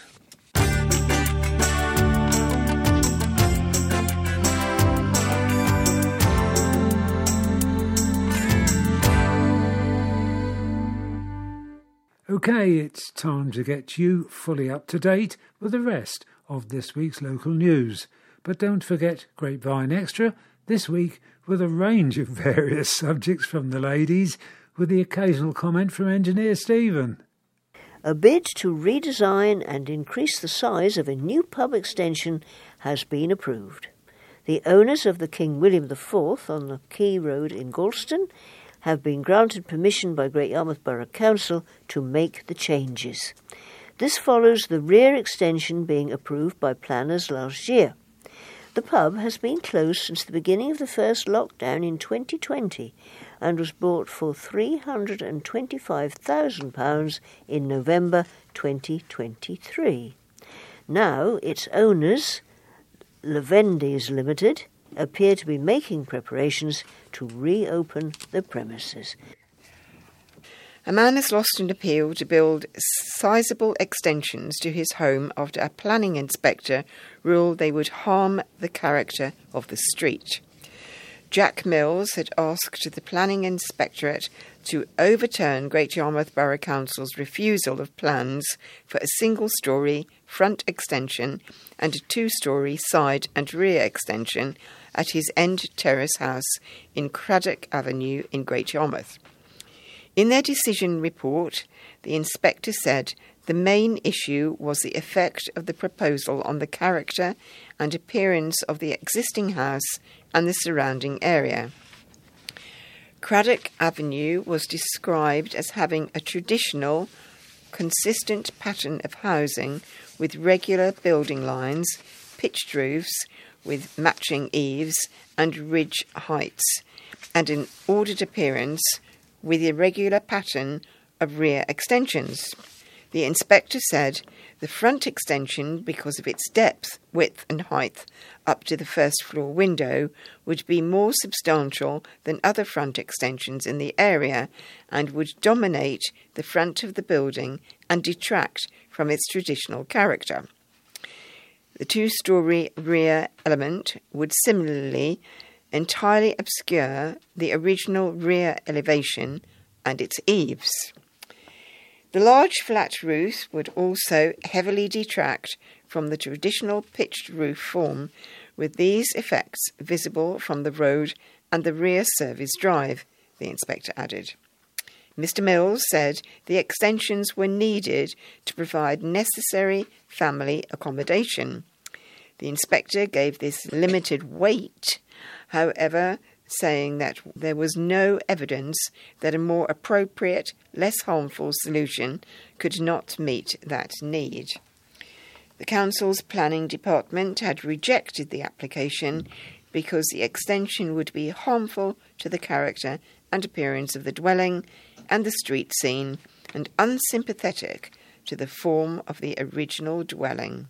OK, it's time to get you fully up to date with the rest of this week's local news. But don't forget Grapevine Extra this week with a range of various subjects from the ladies, with the occasional comment from Engineer Stephen. A bid to redesign and increase the size of a new pub extension has been approved. The owners of the King William the Fourth on the Quay Road in Galston have been granted permission by Great Yarmouth Borough Council to make the changes. This follows the rear extension being approved by planners last year. The pub has been closed since the beginning of the first lockdown in twenty twenty and was bought for three hundred twenty-five thousand pounds in November twenty twenty-three. Now its owners, Levendies Limited, appear to be making preparations to reopen the premises. A man has lost an appeal to build sizable extensions to his home after a planning inspector ruled they would harm the character of the street. Jack Mills had asked the Planning Inspectorate to overturn Great Yarmouth Borough Council's refusal of plans for a single-storey front extension and a two-storey side and rear extension at his end terrace house in Craddock Avenue in Great Yarmouth. In their decision report, the inspector said the main issue was the effect of the proposal on the character and appearance of the existing house and the surrounding area. Craddock Avenue was described as having a traditional consistent pattern of housing with regular building lines, pitched roofs with matching eaves and ridge heights, and an ordered appearance with irregular pattern of rear extensions. The inspector said the front extension, because of its depth, width and height up to the first floor window, would be more substantial than other front extensions in the area and would dominate the front of the building and detract from its traditional character. The two-storey rear element would similarly entirely obscure the original rear elevation and its eaves. The large flat roof would also heavily detract from the traditional pitched roof form, with these effects visible from the road and the rear service drive, the inspector added. Mister Mills said the extensions were needed to provide necessary family accommodation. The inspector gave this limited weight, however, saying that there was no evidence that a more appropriate, less harmful solution could not meet that need. The council's planning department had rejected the application because the extension would be harmful to the character and appearance of the dwelling and the street scene, and unsympathetic to the form of the original dwelling.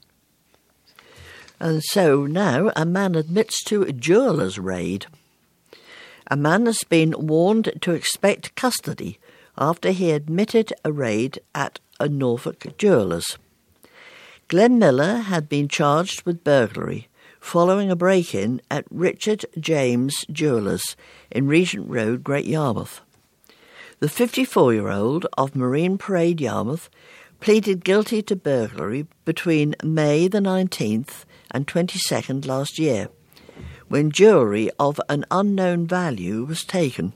And so now a man admits to a jeweller's raid. A man has been warned to expect custody after he admitted a raid at a Norfolk jeweller's. Glenn Miller had been charged with burglary following a break-in at Richard James Jewellers in Regent Road, Great Yarmouth. The fifty-four-year-old of Marine Parade, Yarmouth, pleaded guilty to burglary between May the nineteenth and twenty-second last year, when jewellery of an unknown value was taken.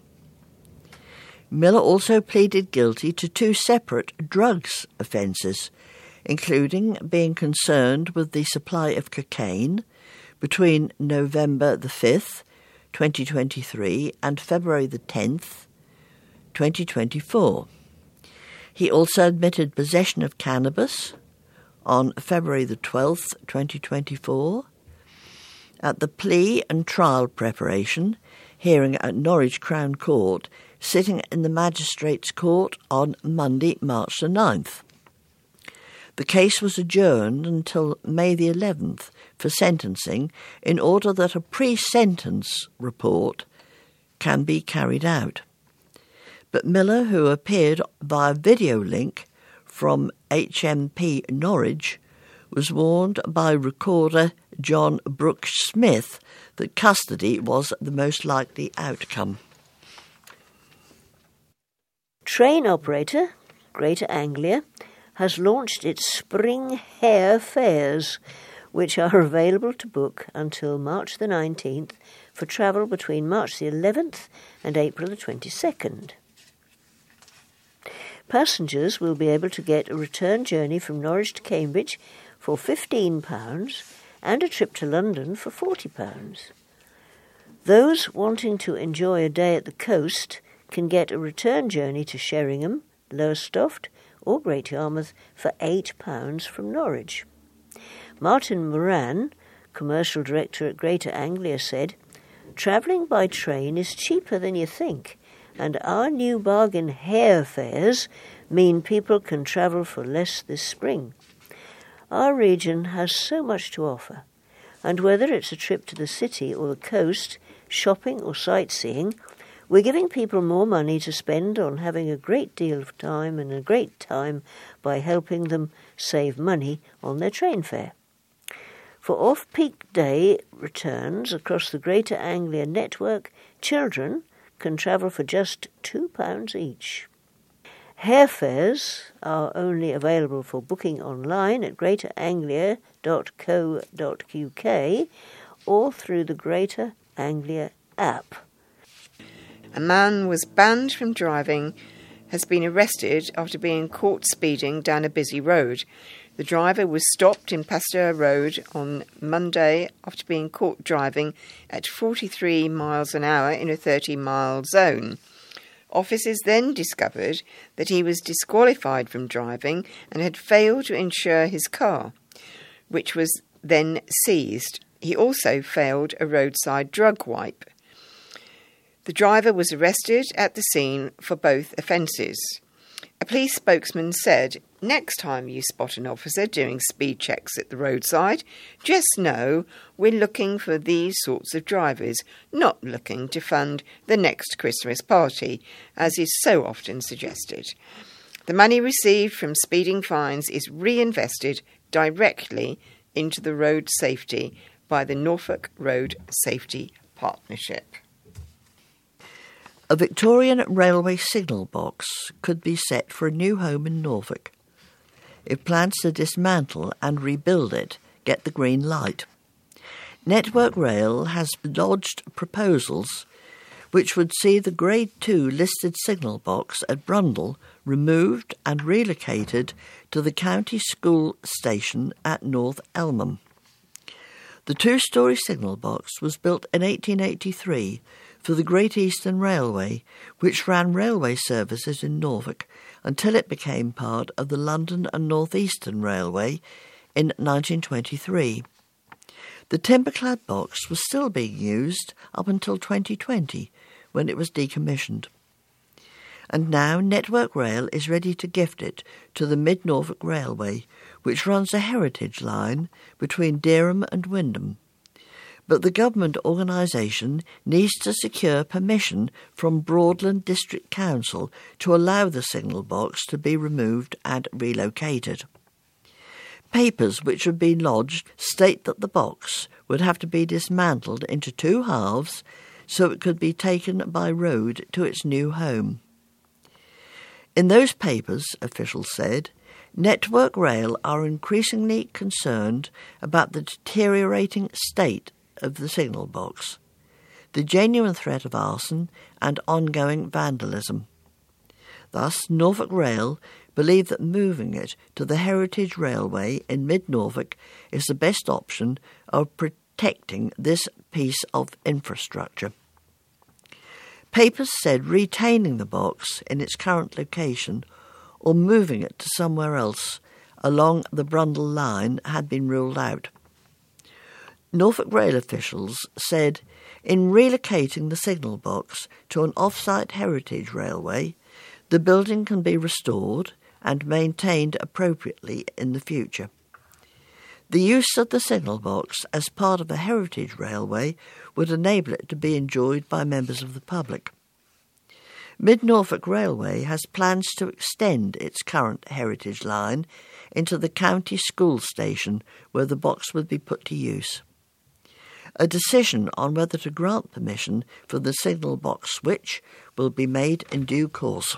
Miller also pleaded guilty to two separate drugs offences, including being concerned with the supply of cocaine between November the fifth, twenty twenty-three, and February the tenth, twenty twenty-four. He also admitted possession of cannabis on February the twelfth, twenty twenty-four, at the plea and trial preparation hearing at Norwich Crown Court, sitting in the Magistrates' Court on Monday, March the ninth. The case was adjourned until May the eleventh for sentencing in order that a pre-sentence report can be carried out. But Miller, who appeared via video link from H M P Norwich, was warned by recorder John Brooks Smith that custody was the most likely outcome. Train operator, Greater Anglia, has launched its spring hare fares, which are available to book until March the nineteenth for travel between March the eleventh and April the twenty-second. Passengers will be able to get a return journey from Norwich to Cambridge for fifteen pounds and a trip to London for forty pounds. Those wanting to enjoy a day at the coast can get a return journey to Sheringham, Lowestoft or Great Yarmouth for eight pounds from Norwich. Martin Moran, commercial director at Greater Anglia, said, "Travelling by train is cheaper than you think, and our new bargain hare fares mean people can travel for less this spring. Our region has so much to offer, and whether it's a trip to the city or the coast, shopping or sightseeing, we're giving people more money to spend on having a great deal of time and a great time by helping them save money on their train fare. For off-peak day returns across the Greater Anglia network, children can travel for just two pounds each." Hare fares are only available for booking online at greater anglia dot co dot uk or through the Greater Anglia app. A man was banned from driving, has been arrested after being caught speeding down a busy road. The driver was stopped in Pasteur Road on Monday after being caught driving at forty-three miles an hour in a thirty-mile zone. Officers then discovered that he was disqualified from driving and had failed to insure his car, which was then seized. He also failed a roadside drug wipe. The driver was arrested at the scene for both offences. A police spokesman said, "Next time you spot an officer doing speed checks at the roadside, just know we're looking for these sorts of drivers, not looking to fund the next Christmas party, as is so often suggested. The money received from speeding fines is reinvested directly into the road safety by the Norfolk Road Safety Partnership." A Victorian railway signal box could be set for a new home in Norfolk if plans to dismantle and rebuild it get the green light. Network Rail has lodged proposals which would see the Grade two listed signal box at Brundall removed and relocated to the county school station at North Elmham. The two-storey signal box was built in eighteen eighty-three for the Great Eastern Railway, which ran railway services in Norfolk until it became part of the London and North Eastern Railway in nineteen twenty-three. The timber-clad box was still being used up until twenty twenty, when it was decommissioned. And now Network Rail is ready to gift it to the Mid-Norfolk Railway, which runs a heritage line between Dereham and Wymondham. But the government organisation needs to secure permission from Broadland District Council to allow the signal box to be removed and relocated. Papers which have been lodged state that the box would have to be dismantled into two halves so it could be taken by road to its new home. In those papers, officials said, Network Rail are increasingly concerned about the deteriorating state of the signal box, the genuine threat of arson and ongoing vandalism. Thus, Norfolk Rail believe that moving it to the Heritage Railway in mid-Norfolk is the best option of protecting this piece of infrastructure. Papers said retaining the box in its current location or moving it to somewhere else along the Brundall line had been ruled out. Norfolk Rail officials said in relocating the signal box to an off-site heritage railway, the building can be restored and maintained appropriately in the future. The use of the signal box as part of a heritage railway would enable it to be enjoyed by members of the public. Mid-Norfolk Railway has plans to extend its current heritage line into the county school station where the box would be put to use. A decision on whether to grant permission for the signal box switch will be made in due course.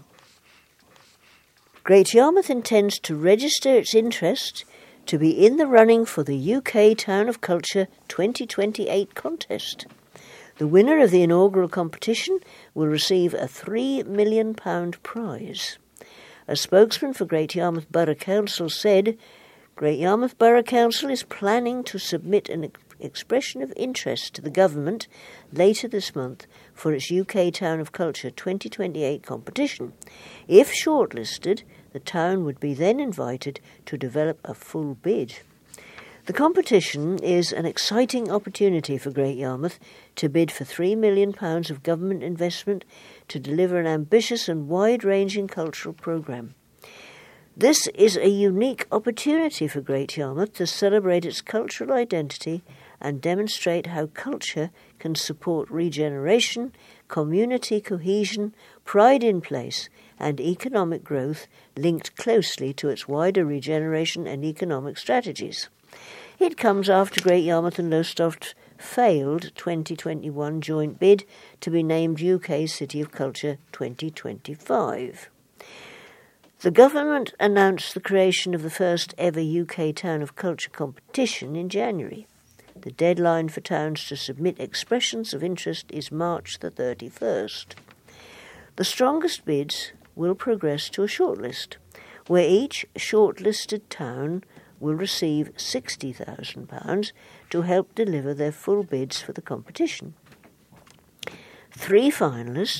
Great Yarmouth intends to register its interest to be in the running for the U K Town of Culture twenty twenty-eight contest. The winner of the inaugural competition will receive a three million pounds prize. A spokesman for Great Yarmouth Borough Council said, Great Yarmouth Borough Council is planning to submit an expression of interest to the government later this month for its U K Town of Culture twenty twenty-eight competition. If shortlisted, the town would be then invited to develop a full bid. The competition is an exciting opportunity for Great Yarmouth to bid for three million pounds of government investment to deliver an ambitious and wide-ranging cultural programme. This is a unique opportunity for Great Yarmouth to celebrate its cultural identity and demonstrate how culture can support regeneration, community cohesion, pride in place, and economic growth linked closely to its wider regeneration and economic strategies. It comes after Great Yarmouth and Lowestoft failed twenty twenty-one joint bid to be named U K City of Culture twenty twenty-five. The government announced the creation of the first ever U K Town of Culture competition in January. The deadline for towns to submit expressions of interest is March the thirty-first. The strongest bids will progress to a shortlist, where each shortlisted town will receive sixty thousand pounds to help deliver their full bids for the competition. Three finalists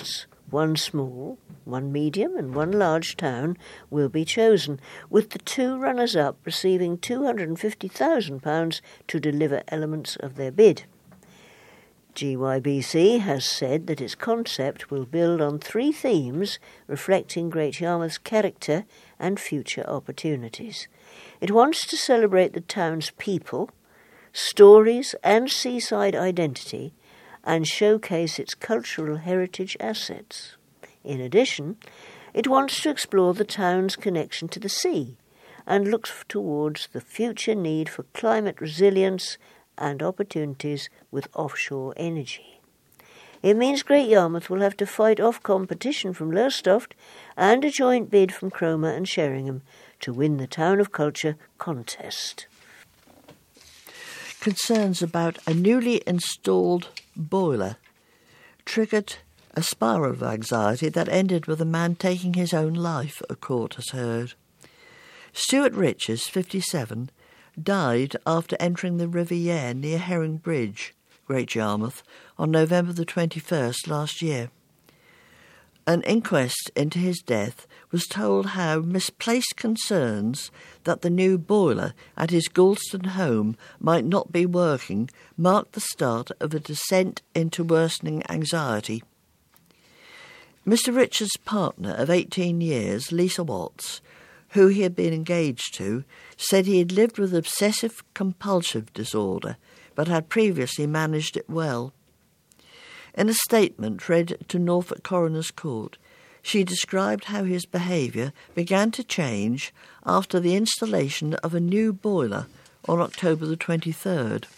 One small, one medium and one large town will be chosen, with the two runners-up receiving two hundred fifty thousand pounds to deliver elements of their bid. G Y B C has said that its concept will build on three themes reflecting Great Yarmouth's character and future opportunities. It wants to celebrate the town's people, stories and seaside identity, and showcase its cultural heritage assets. In addition, it wants to explore the town's connection to the sea and looks towards the future need for climate resilience and opportunities with offshore energy. It means Great Yarmouth will have to fight off competition from Lowestoft and a joint bid from Cromer and Sheringham to win the Town of Culture contest. Concerns about a newly installed boiler triggered a spiral of anxiety that ended with a man taking his own life, a court has heard. Stuart Richards, fifty-seven, died after entering the River Yare near Herring Bridge, Great Yarmouth, on November the twenty-first last year. An inquest into his death was told how misplaced concerns that the new boiler at his Goulston home might not be working marked the start of a descent into worsening anxiety. Mister Richards' partner of eighteen years, Lisa Watts, who he had been engaged to, said he had lived with obsessive-compulsive disorder but had previously managed it well. In a statement read to Norfolk Coroner's Court, she described how his behaviour began to change after the installation of a new boiler on October the twenty-third.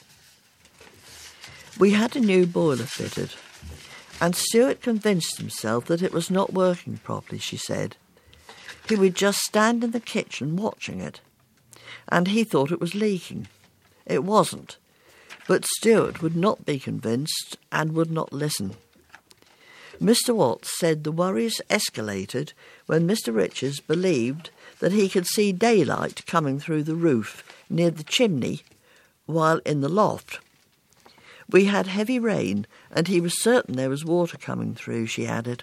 We had a new boiler fitted, and Stuart convinced himself that it was not working properly, she said. He would just stand in the kitchen watching it, and he thought it was leaking. It wasn't. But Stuart would not be convinced and would not listen. Mister Watts said the worries escalated when Mister Richards believed that he could see daylight coming through the roof near the chimney while in the loft. We had heavy rain and he was certain there was water coming through, she added.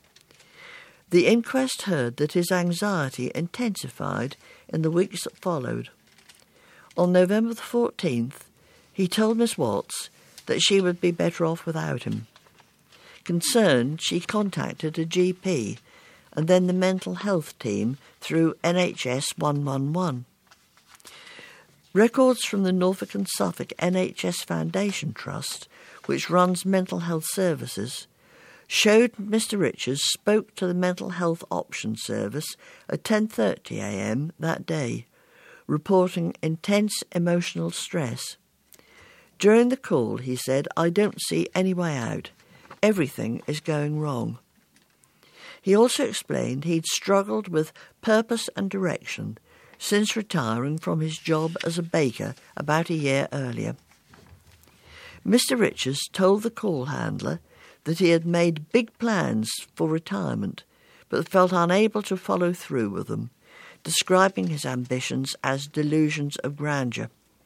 The inquest heard that his anxiety intensified in the weeks that followed. On November the fourteenth, he told Miss Watts that she would be better off without him. Concerned, she contacted a G P and then the mental health team through N H S one one one. Records from the Norfolk and Suffolk N H S Foundation Trust, which runs mental health services, showed Mister Richards spoke to the Mental Health Option Service at ten thirty a m that day, reporting intense emotional stress. During the call, he said, "I don't see any way out. Everything is going wrong." He also explained he'd struggled with purpose and direction since retiring from his job as a baker about a year earlier. Mister Richards told the call handler that he had made big plans for retirement but felt unable to follow through with them, describing his ambitions as delusions of grandeur.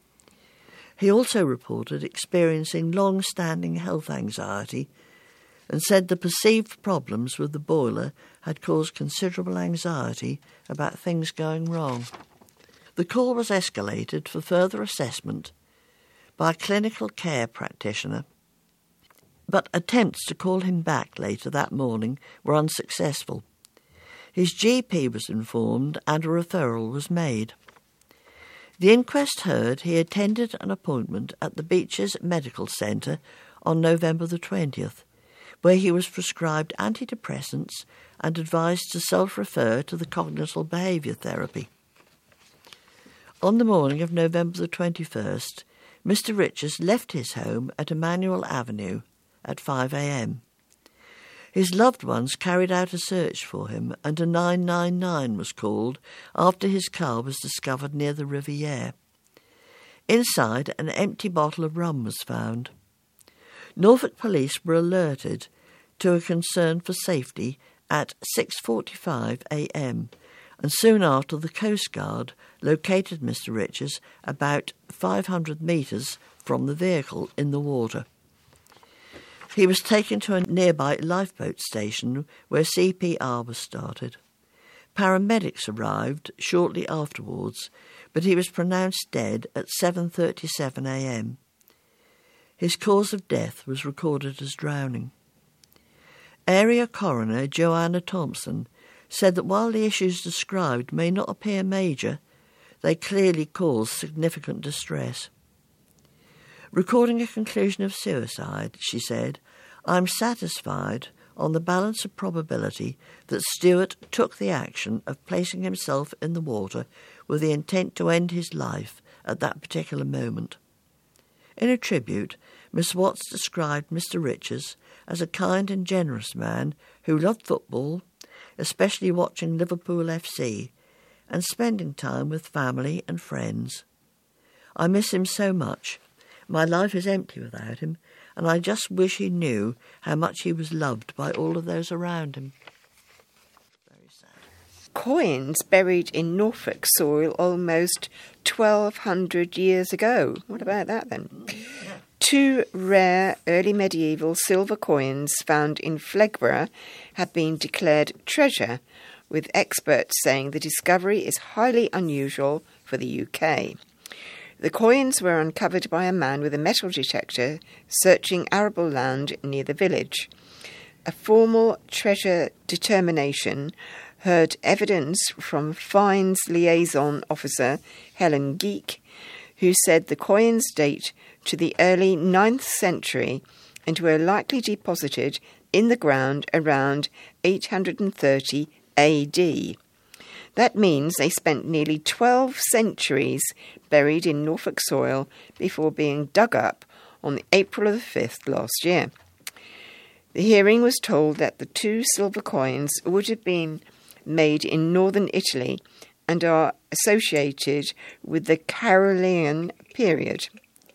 He also reported experiencing long-standing health anxiety and said the perceived problems with the boiler had caused considerable anxiety about things going wrong. The call was escalated for further assessment by a clinical care practitioner, but attempts to call him back later that morning were unsuccessful. His G P was informed and a referral was made. The inquest heard he attended an appointment at the Beaches Medical Centre on November the twentieth, where he was prescribed antidepressants and advised to self-refer to the cognitive behaviour therapy. On the morning of November the twenty-first, Mister Richards left his home at Emmanuel Avenue at five a m. His loved ones carried out a search for him and a nine nine nine was called after his car was discovered near the River Yare. Inside, an empty bottle of rum was found. Norfolk police were alerted to a concern for safety at six forty-five a m and soon after the Coast Guard located Mister Richards about five hundred metres from the vehicle in the water. He was taken to a nearby lifeboat station where C P R was started. Paramedics arrived shortly afterwards, but he was pronounced dead at seven thirty-seven a.m. His cause of death was recorded as drowning. Area Coroner Joanna Thompson said that while the issues described may not appear major, they clearly cause significant distress. Recording a conclusion of suicide, she said, "I'm satisfied on the balance of probability that Stewart took the action of placing himself in the water with the intent to end his life at that particular moment." In a tribute, Miss Watts described Mister Richards as a kind and generous man who loved football, especially watching Liverpool F C, and spending time with family and friends. "I miss him so much. My life is empty without him, and I just wish he knew how much he was loved by all of those around him." Very sad. Coins buried in Norfolk soil almost twelve hundred years ago. What about that then? Two rare early medieval silver coins found in Flegborough have been declared treasure, with experts saying the discovery is highly unusual for the U K. The coins were uncovered by a man with a metal detector searching arable land near the village. A formal treasure determination heard evidence from Fines Liaison Officer Helen Geek, who said the coins date to the early ninth century and were likely deposited in the ground around eight hundred thirty A D. That means they spent nearly twelve centuries buried in Norfolk soil before being dug up on April the fifth last year. The hearing was told that the two silver coins would have been made in northern Italy and are associated with the Carolingian period.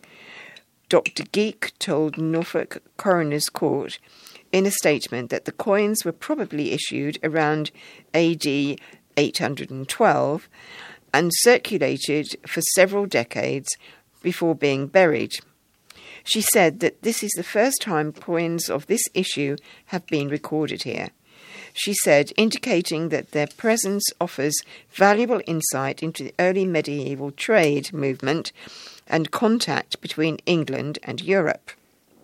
Doctor Geek told Norfolk Coroner's Court in a statement that the coins were probably issued around A D eight hundred twelve and circulated for several decades before being buried. She said that this is the first time coins of this issue have been recorded here. She said, indicating that their presence offers valuable insight into the early medieval trade movement and contact between England and Europe.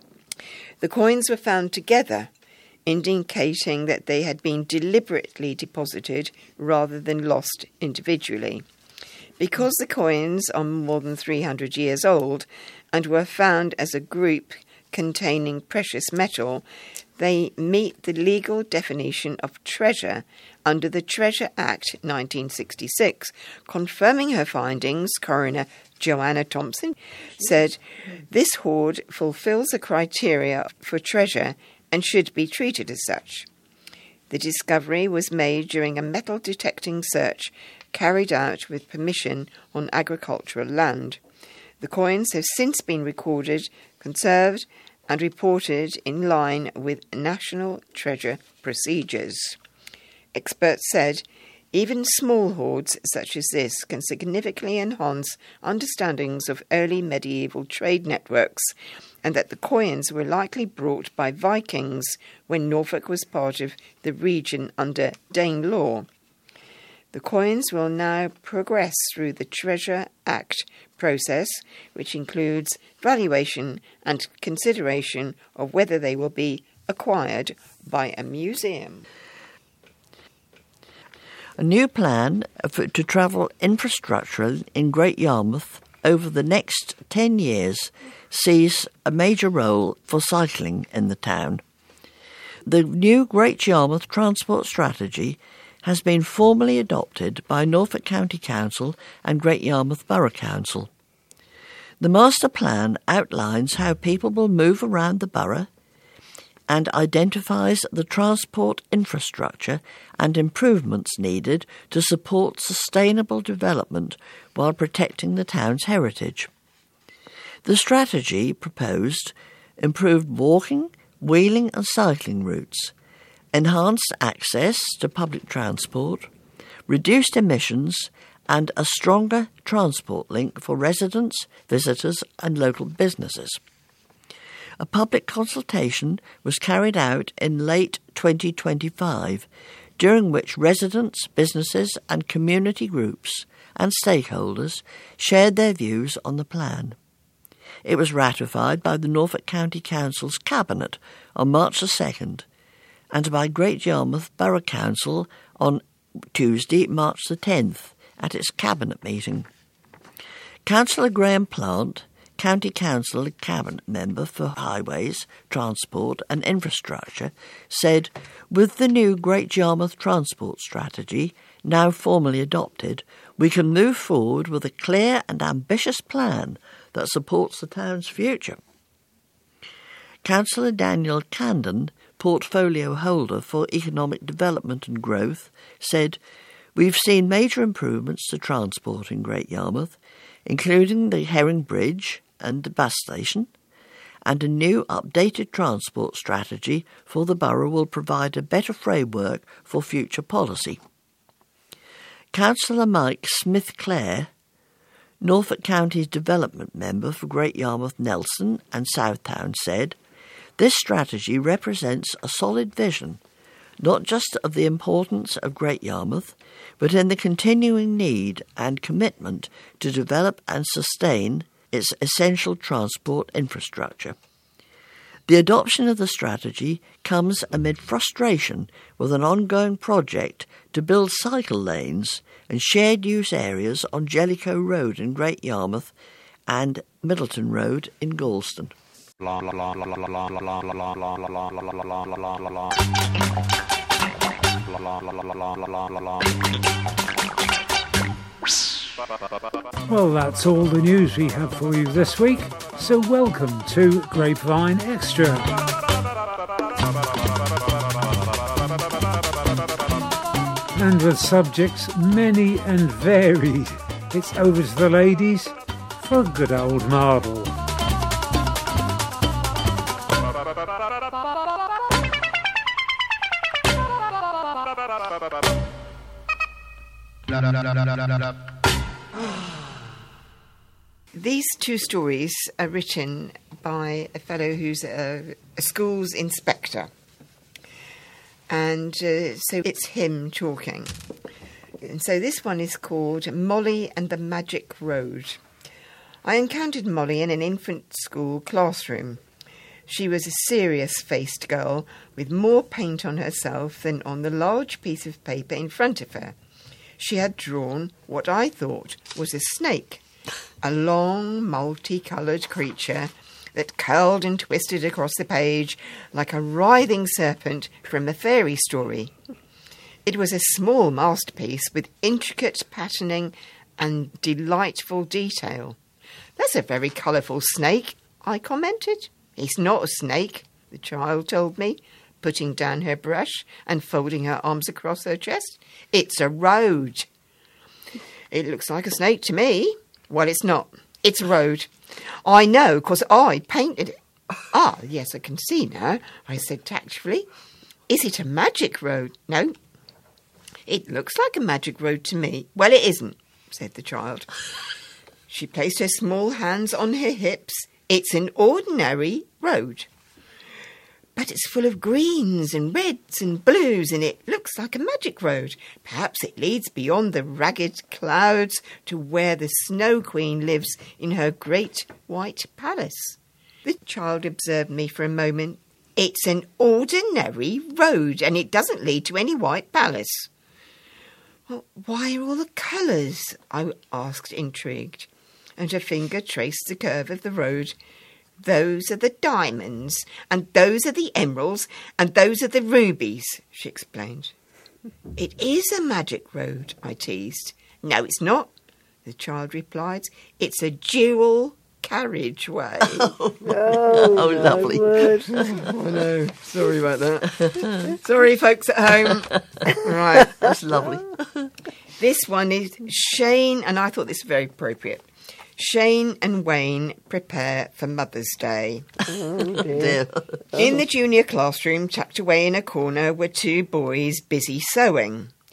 The coins were found together, indicating that they had been deliberately deposited rather than lost individually. Because the coins are more than three hundred years old and were found as a group containing precious metal, they meet the legal definition of treasure under the Treasure Act nineteen sixty-six. Confirming her findings, Coroner Joanna Thompson said, "This hoard fulfills the criteria for treasure and should be treated as such." The discovery was made during a metal detecting search carried out with permission on agricultural land. The coins have since been recorded, conserved and reported in line with national treasure procedures. Experts said even small hoards such as this can significantly enhance understandings of early medieval trade networks, and that the coins were likely brought by Vikings when Norfolk was part of the region under Danelaw. The coins will now progress through the Treasure Act process, which includes valuation and consideration of whether they will be acquired by a museum. A new plan for, to travel infrastructure in Great Yarmouth over the next ten years sees a major role for cycling in the town. The new Great Yarmouth Transport Strategy has been formally adopted by Norfolk County Council and Great Yarmouth Borough Council. The master plan outlines how people will move around the borough and identifies the transport infrastructure and improvements needed to support sustainable development while protecting the town's heritage. The strategy proposed improved walking, wheeling and cycling routes, enhanced access to public transport, reduced emissions and a stronger transport link for residents, visitors and local businesses. A public consultation was carried out in late twenty twenty-five, during which residents, businesses and community groups and stakeholders shared their views on the plan. It was ratified by the Norfolk County Council's Cabinet on March the second and by Great Yarmouth Borough Council on Tuesday, March the tenth, at its Cabinet meeting. Councillor Graham Plant, County Council and Cabinet Member for Highways, Transport and Infrastructure, said, "With the new Great Yarmouth Transport Strategy, now formally adopted, we can move forward with a clear and ambitious plan that supports the town's future." Councillor Daniel Candon, Portfolio Holder for Economic Development and Growth, said, "We've seen major improvements to transport in Great Yarmouth, including the Herring Bridge and the bus station, and a new updated transport strategy for the borough will provide a better framework for future policy." Councillor Mike Smith-Clare, Norfolk County's Development Member for Great Yarmouth Nelson and Southtown, said, "This strategy represents a solid vision, not just of the importance of Great Yarmouth, but in the continuing need and commitment to develop and sustain its essential transport infrastructure." The adoption of the strategy comes amid frustration with an ongoing project to build cycle lanes and shared use areas on Jellicoe Road in Great Yarmouth and Middleton Road in Galston. Well, that's all the news we have for you this week, so welcome to Grapevine Extra. And with subjects many and varied, it's over to the ladies for good old marble. These two stories are written by a fellow who's a, a schools inspector. And uh, so it's him talking. And so this one is called Molly and the Magic Road. I encountered Molly in an infant school classroom. She was a serious-faced girl with more paint on herself than on the large piece of paper in front of her. She had drawn what I thought was a snake, a long, multicoloured creature that curled and twisted across the page like a writhing serpent from a fairy story. It was a small masterpiece with intricate patterning and delightful detail. "That's a very colourful snake," I commented. "It's not a snake," the child told me, putting down her brush and folding her arms across her chest. "It's a road." "It looks like a snake to me." "Well, it's not. It's a road. I know, 'cause I painted it." "Ah, yes, I can see now," I said tactfully. "Is it a magic road?" "No." "It looks like a magic road to me." "Well, it isn't," said the child. She placed her small hands on her hips. "It's an ordinary road. But it's full of greens and reds and blues, and it looks like a magic road. Perhaps it leads beyond the ragged clouds to where the Snow Queen lives in her great white palace." The child observed me for a moment. "It's an ordinary road, and it doesn't lead to any white palace." "Well, why are all the colours?" I asked, intrigued, and her finger traced the curve of the road. "Those are the diamonds, and those are the emeralds, and those are the rubies," she explained. "It is a magic road," I teased. "No, it's not," the child replied. "It's a dual carriageway." Oh, oh lovely. Oh, I know. Sorry about that. Sorry, folks at home. Right. That's lovely. This one is Shane, and I thought this was very appropriate. Shane and Wayne prepare for Mother's Day. Oh, dear. In the junior classroom, tucked away in a corner, were two boys busy sewing.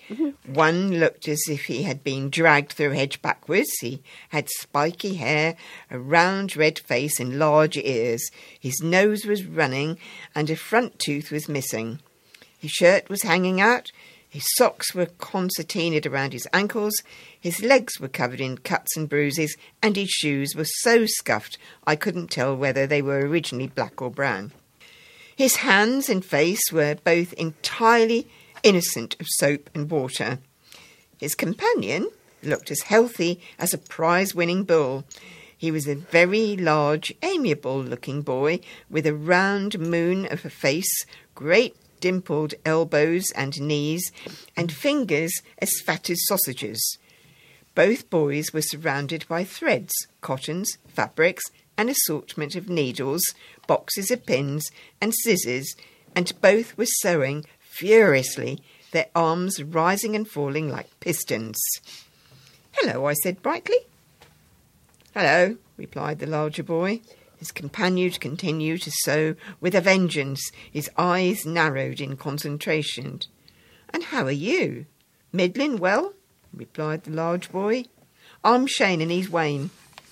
One looked as if he had been dragged through a hedge backwards. He had spiky hair, a round red face and large ears. His nose was running and a front tooth was missing. His shirt was hanging out. His socks were concertinaed around his ankles. His legs were covered in cuts and bruises, and his shoes were so scuffed I couldn't tell whether they were originally black or brown. His hands and face were both entirely innocent of soap and water. His companion looked as healthy as a prize-winning bull. He was a very large, amiable-looking boy with a round moon of a face, great dimpled elbows and knees, and fingers as fat as sausages. Both boys were surrounded by threads, cottons, fabrics, an assortment of needles, boxes of pins and scissors, and both were sewing furiously, their arms rising and falling like pistons. "Hello," I said brightly. "Hello," replied the larger boy. His companion continued to sew with a vengeance, his eyes narrowed in concentration. "And how are you?" "Middling well," replied the large boy. "I'm Shane and he's Wayne."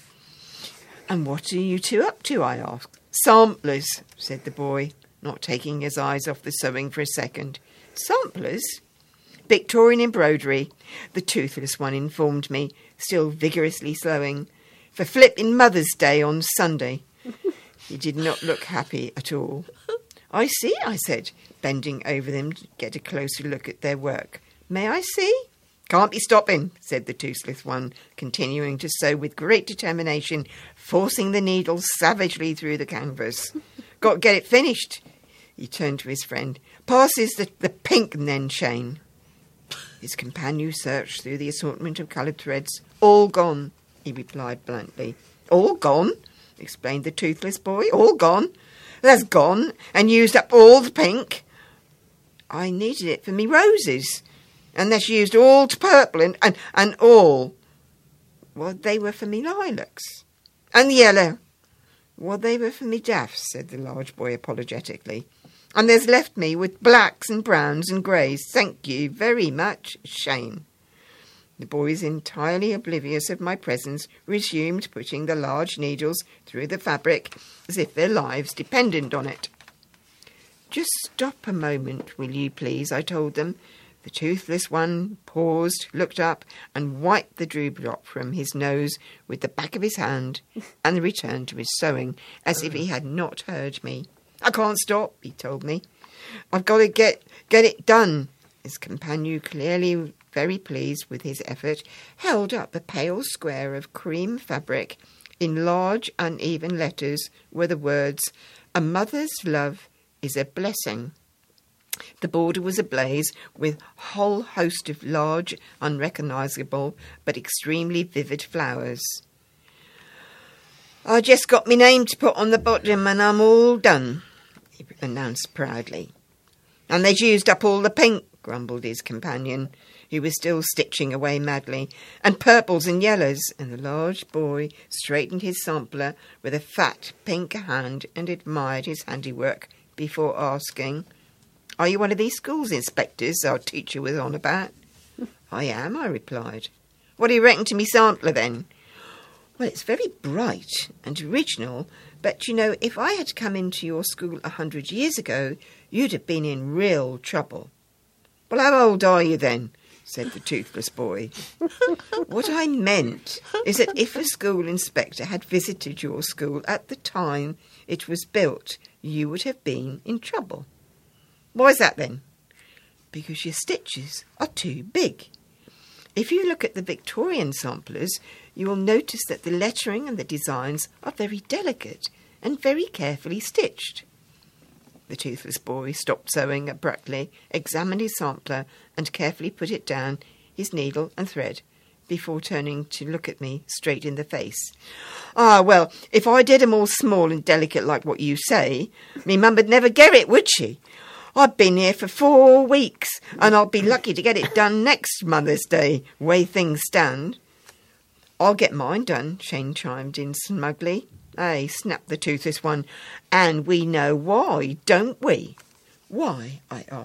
"And what are you two up to?" I asked. "Samplers," said the boy, not taking his eyes off the sewing for a second. "Samplers?" "Victorian embroidery," the toothless one informed me, still vigorously sewing. "For flipping Mother's Day on Sunday." He did not look happy at all. "I see," I said, bending over them to get a closer look at their work. "May I see?" "Can't be stopping," said the toothless one, continuing to sew with great determination, forcing the needle savagely through the canvas. "Got to get it finished." He turned to his friend. "Passes the, the pink then, Shane." His companion searched through the assortment of coloured threads. "All gone," he replied bluntly. "All gone?" explained the toothless boy. "All gone? That's gone and used up all the pink." "I needed it for me roses, and that's used all to purple and, and, and all." "Well, they were for me lilacs." "And the yellow?" "Well, they were for me daffs," said the large boy apologetically. "And there's left me with blacks and browns and greys. Thank you very much, Shane." The boys, entirely oblivious of my presence, resumed putting the large needles through the fabric as if their lives depended on it. "Just stop a moment, will you please?" I told them. The toothless one paused, looked up, and wiped the dewdrop from his nose with the back of his hand, and returned to his sewing as if he had not heard me. "I can't stop," he told me. "I've got to get get it done." His companion, clearly very pleased with his effort, held up a pale square of cream fabric. In large, uneven letters were the words, "A mother's love is a blessing." The border was ablaze with a whole host of large, unrecognisable, but extremely vivid flowers. "I just got me name to put on the bottom and I'm all done," he announced proudly. "And they've used up all the pink," grumbled his companion, who was still stitching away madly, "and purples and yellows," and the large boy straightened his sampler with a fat pink hand and admired his handiwork before asking, "Are you one of these schools inspectors our teacher was on about?" "I am," I replied. "What do you reckon to me sampler then?" "Well, it's very bright and original, but, you know, if I had come into your school a hundred years ago, you'd have been in real trouble." "Well, how old are you then?" said the toothless boy. "What I meant is that if a school inspector had visited your school at the time it was built, you would have been in trouble." "Why's that then?" "Because your stitches are too big. If you look at the Victorian samplers, you will notice that the lettering and the designs are very delicate and very carefully stitched." The toothless boy stopped sewing abruptly, examined his sampler, and carefully put it down, his needle and thread, before turning to look at me straight in the face. "Ah, well, if I did 'em all small and delicate like what you say, me mum would never get it, would she? I've been here for four weeks, and I'll be lucky to get it done next Mother's Day, way things stand." "I'll get mine done," Shane chimed in smugly. "Hey," snapped the toothless one, "and we know why, don't we?" "Why?" I asked.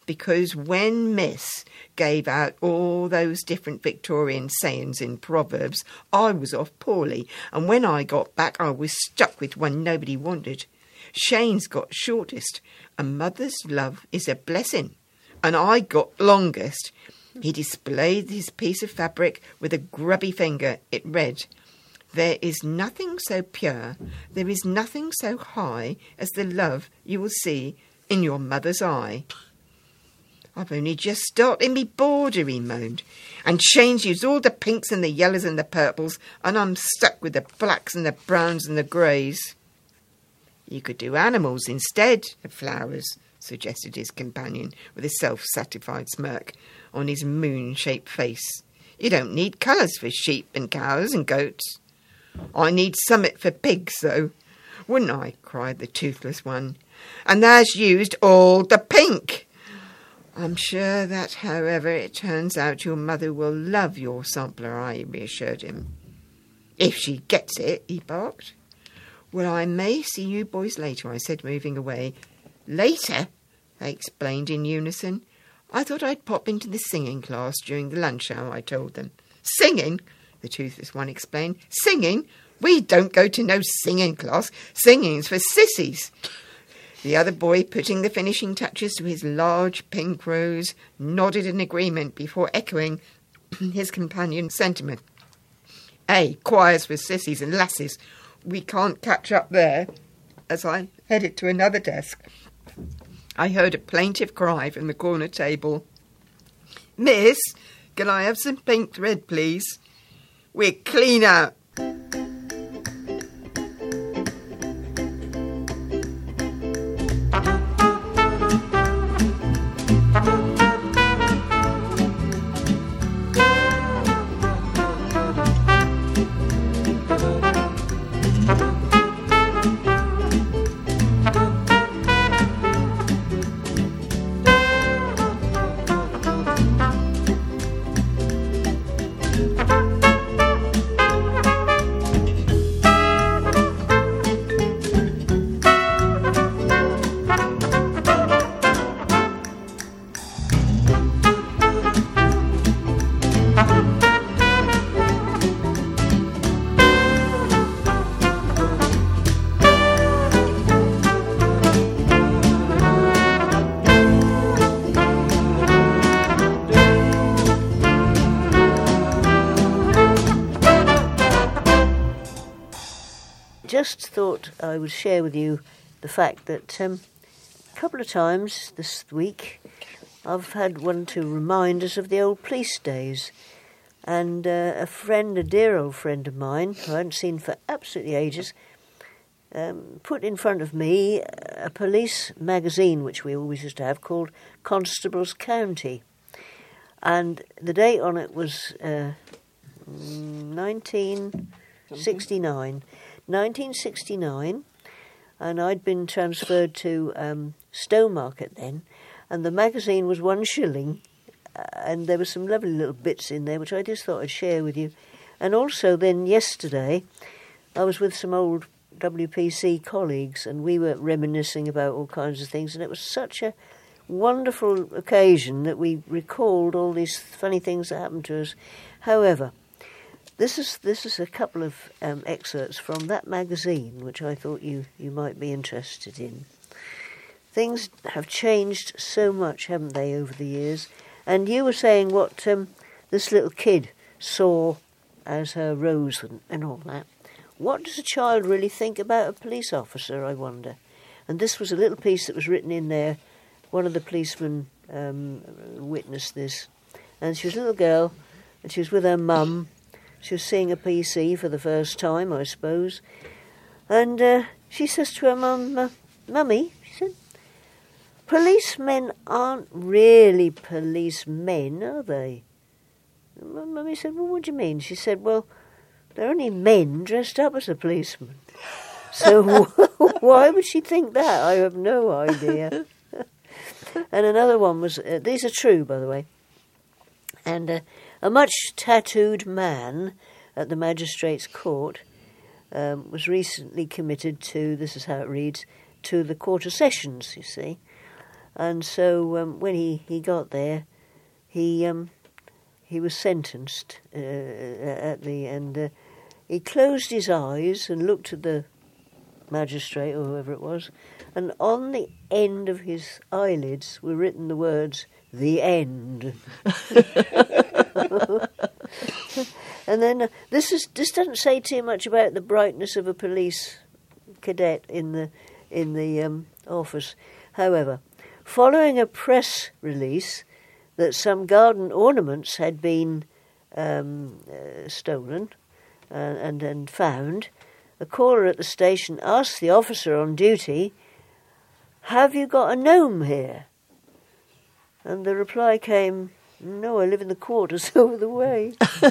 because when Miss gave out all those different Victorian sayings in Proverbs, I was off poorly, and when I got back I was stuck with one nobody wanted. Shane's got shortest, and mother's love is a blessing, and I got longest. He displayed his piece of fabric with a grubby finger. It read, "There is nothing so pure, there is nothing so high as the love you will see in your mother's eye." "I've only just started me border," he moaned, "and Shane's used all the pinks and the yellows and the purples, and I'm stuck with the blacks and the browns and the greys." "You could do animals instead of flowers," suggested his companion with a self-satisfied smirk on his moon-shaped face. "You don't need colours for sheep and cows and goats." "I need summit for pigs, though, wouldn't I?" cried the toothless one. "And there's used all the pink." "I'm sure that, however it turns out, your mother will love your sampler," I reassured him. "If she gets it," he barked. "Well, I may see you boys later," I said, moving away. "Later?" they explained in unison. "I thought I'd pop into the singing class during the lunch hour," I told them. "Singing?" the toothless one explained. "Singing? We don't go to no singing class. Singing's for sissies." The other boy, putting the finishing touches to his large pink rose, nodded in agreement before echoing his companion's sentiment. "Hey, choirs for sissies and lasses. We can't catch up there." As I headed to another desk, I heard a plaintive cry from the corner table. "Miss, can I have some pink thread, please? We're clean out." Just thought I would share with you the fact that um, a couple of times this week I've had one to remind us of the old police days. And uh, a friend, a dear old friend of mine, who I hadn't seen for absolutely ages, um, put in front of me a police magazine, which we always used to have, called Constable's County. And the date on it was uh, nineteen sixty-nine. nineteen sixty-nine, and I'd been transferred to um, Stowmarket then, and the magazine was one shilling, uh, and there were some lovely little bits in there which I just thought I'd share with you. And also then yesterday, I was with some old W P C colleagues, and we were reminiscing about all kinds of things, and it was such a wonderful occasion that we recalled all these funny things that happened to us. However, This is this is a couple of um, excerpts from that magazine, which I thought you, you might be interested in. Things have changed so much, haven't they, over the years? And you were saying what um, this little kid saw as her rose and, and all that. What does a child really think about a police officer, I wonder? And this was a little piece that was written in there. One of the policemen um, witnessed this. And she was a little girl, and she was with her mum. She was seeing a P C for the first time, I suppose. And uh, she says to her mum, "Mummy," she said, "policemen aren't really policemen, are they?" And Mummy said, "Well, what do you mean?" She said, "Well, they're only men dressed up as a policeman." So why would she think that? I have no idea. And another one was, uh, these are true, by the way, and uh, a much tattooed man at the magistrate's court um, was recently committed to, this is how it reads, to the Court of Sessions, you see. And so um, when he, he got there, he um, he was sentenced uh, at the end. Uh, he closed his eyes and looked at the magistrate or whoever it was, and on the end of his eyelids were written the words, "The End." And then uh, this is this doesn't say too much about the brightness of a police cadet in the in the um, office. However, following a press release that some garden ornaments had been um, uh, stolen uh, and and found, a caller at the station asked the officer on duty, "Have you got a gnome here?" And the reply came, "No, I live in the quarters over the way."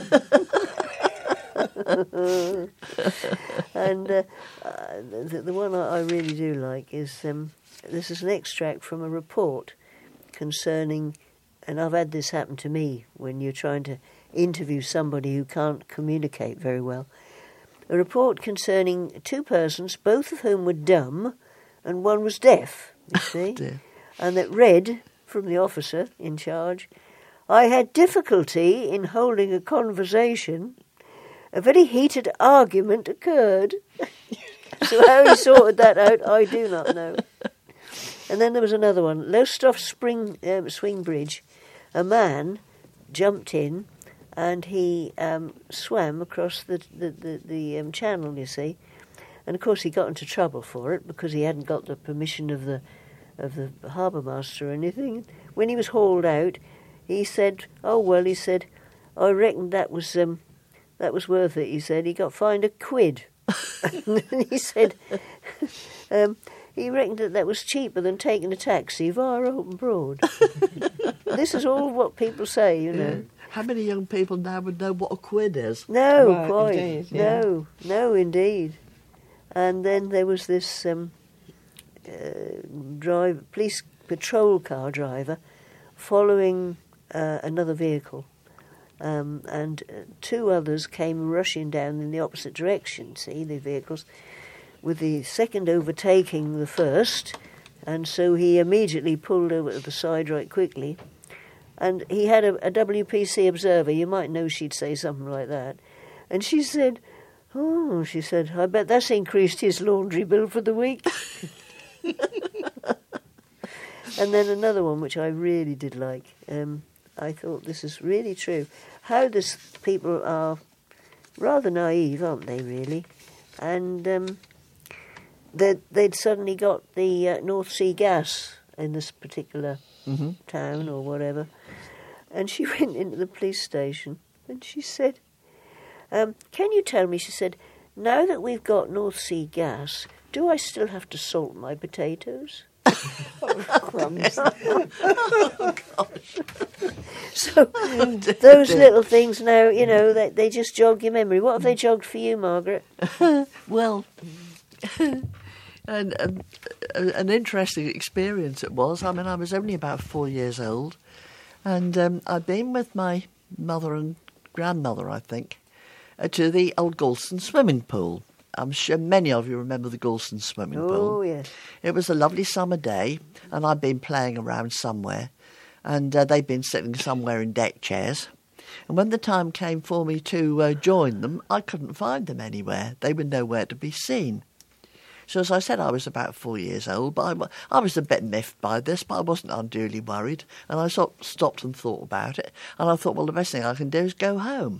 And uh, uh, the, the one I, I really do like is, um, this is an extract from a report concerning, and I've had this happen to me when you're trying to interview somebody who can't communicate very well. A report concerning two persons, both of whom were dumb, and one was deaf, you see. Oh, and it read from the officer in charge, "I had difficulty in holding a conversation. A very heated argument occurred." So how he sorted that out, I do not know. And then there was another one. Lowestoft Spring um, Swing Bridge. A man jumped in and he um, swam across the the, the, the um, channel, you see. And of course he got into trouble for it because he hadn't got the permission of the of the harbour master or anything. When he was hauled out, he said, "Oh well," he said, "I reckon that was um, that was worth it." He said he got fined a quid. And he said um, he reckoned that that was cheaper than taking a taxi via Open Broad. This is all what people say, you know. Yeah. How many young people now would know what a quid is? No, Right, quite. indeed, yeah. No, no, indeed. And then there was this um, uh, drive, police patrol car driver following uh, another vehicle. Um, and uh, two others came rushing down in the opposite direction, see, the vehicles, with the second overtaking the first, and so he immediately pulled over to the side right quickly. And he had a, a W P C observer, you might know she'd say something like that. And she said, "Oh," she said, "I bet that's increased his laundry bill for the week." And then another one, which I really did like, um, I thought this is really true. How this people are rather naive, aren't they, really? And um, they'd, they'd suddenly got the uh, North Sea gas in this particular Mm-hmm. town or whatever. And she went into the police station and she said, um, "Can you tell me," she said, "now that we've got North Sea gas, do I still have to salt my potatoes?" Crumbs. Oh, gosh. So those little things now, you know, they, they just jog your memory. What have they jogged for you, Margaret? Well, and, um, an interesting experience it was. I mean, I was only about four years old, and um, I'd been with my mother and grandmother, I think, uh, to the old Galston swimming pool. I'm sure many of you remember the Galston swimming Oh, pool. yes. It was a lovely summer day, and I'd been playing around somewhere, and uh, they'd been sitting somewhere in deck chairs. And when the time came for me to uh, join them, I couldn't find them anywhere. They were nowhere to be seen. So as I said, I was about four years old, but I, I was a bit miffed by this, but I wasn't unduly worried. And I sort of stopped and thought about it, and I thought, well, the best thing I can do is go home.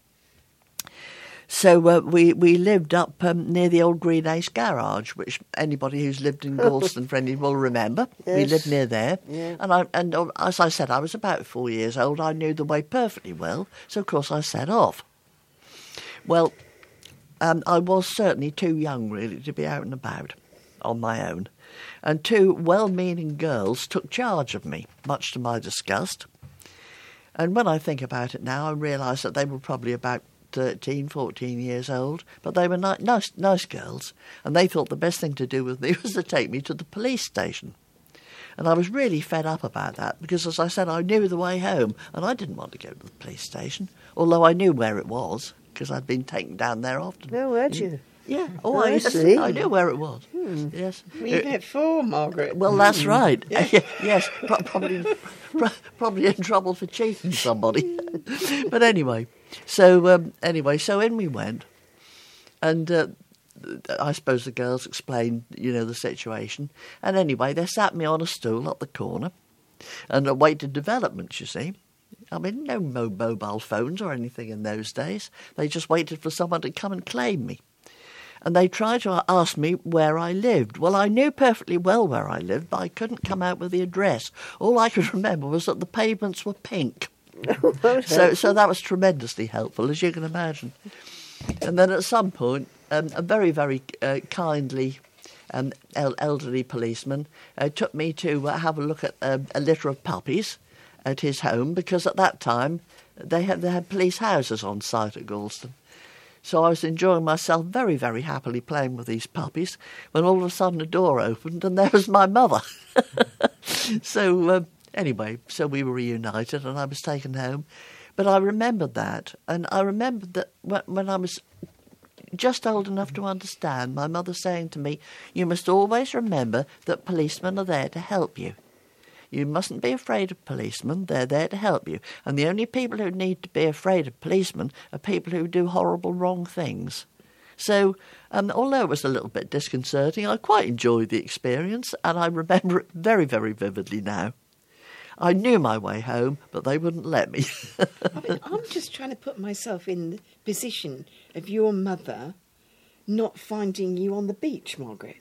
So uh, we, we lived up um, near the old Green Ace garage, which anybody who's lived in Galston for any will remember. Yes. We lived near there. Yeah. And, I, and uh, as I said, I was about four years old. I knew the way perfectly well, so of course I set off. Well, um, I was certainly too young, really, to be out and about on my own. And two well-meaning girls took charge of me, much to my disgust. And when I think about it now, I realise that they were probably about thirteen, fourteen years old, but they were ni- nice, nice girls, and they thought the best thing to do with me was to take me to the police station. And I was really fed up about that, because, as I said, I knew the way home, and I didn't want to go to the police station, although I knew where it was, because I'd been taken down there often. No, had you? Yeah. Oh, I I, yes, see. I knew where it was. Yes. We even had four, Margaret. Well, that's right. Yes, pro- probably, pro- probably in trouble for cheating somebody. But anyway, so um, anyway, so in we went, and uh, I suppose the girls explained, you know, the situation. And anyway, they sat me on a stool at the corner, and awaited developments. You see, I mean, no mo- mobile phones or anything in those days. They just waited for someone to come and claim me. And they tried to ask me where I lived. Well, I knew perfectly well where I lived, but I couldn't come out with the address. All I could remember was that the pavements were pink. so, so that was tremendously helpful, as you can imagine. And then at some point, um, a very, very uh, kindly um, el- elderly policeman uh, took me to uh, have a look at uh, a litter of puppies at his home, because at that time they had, they had police houses on site at Gorleston. So I was enjoying myself very, very happily playing with these puppies when all of a sudden a door opened and there was my mother. so uh, anyway, so we were reunited and I was taken home. But I remembered that, and I remembered that when I was just old enough to understand, my mother saying to me, "You must always remember that policemen are there to help you. You mustn't be afraid of policemen, they're there to help you. And the only people who need to be afraid of policemen are people who do horrible wrong things." So, um, although it was a little bit disconcerting, I quite enjoyed the experience, and I remember it very, very vividly now. I knew my way home, but they wouldn't let me. I mean, I'm just trying to put myself in the position of your mother not finding you on the beach, Margaret.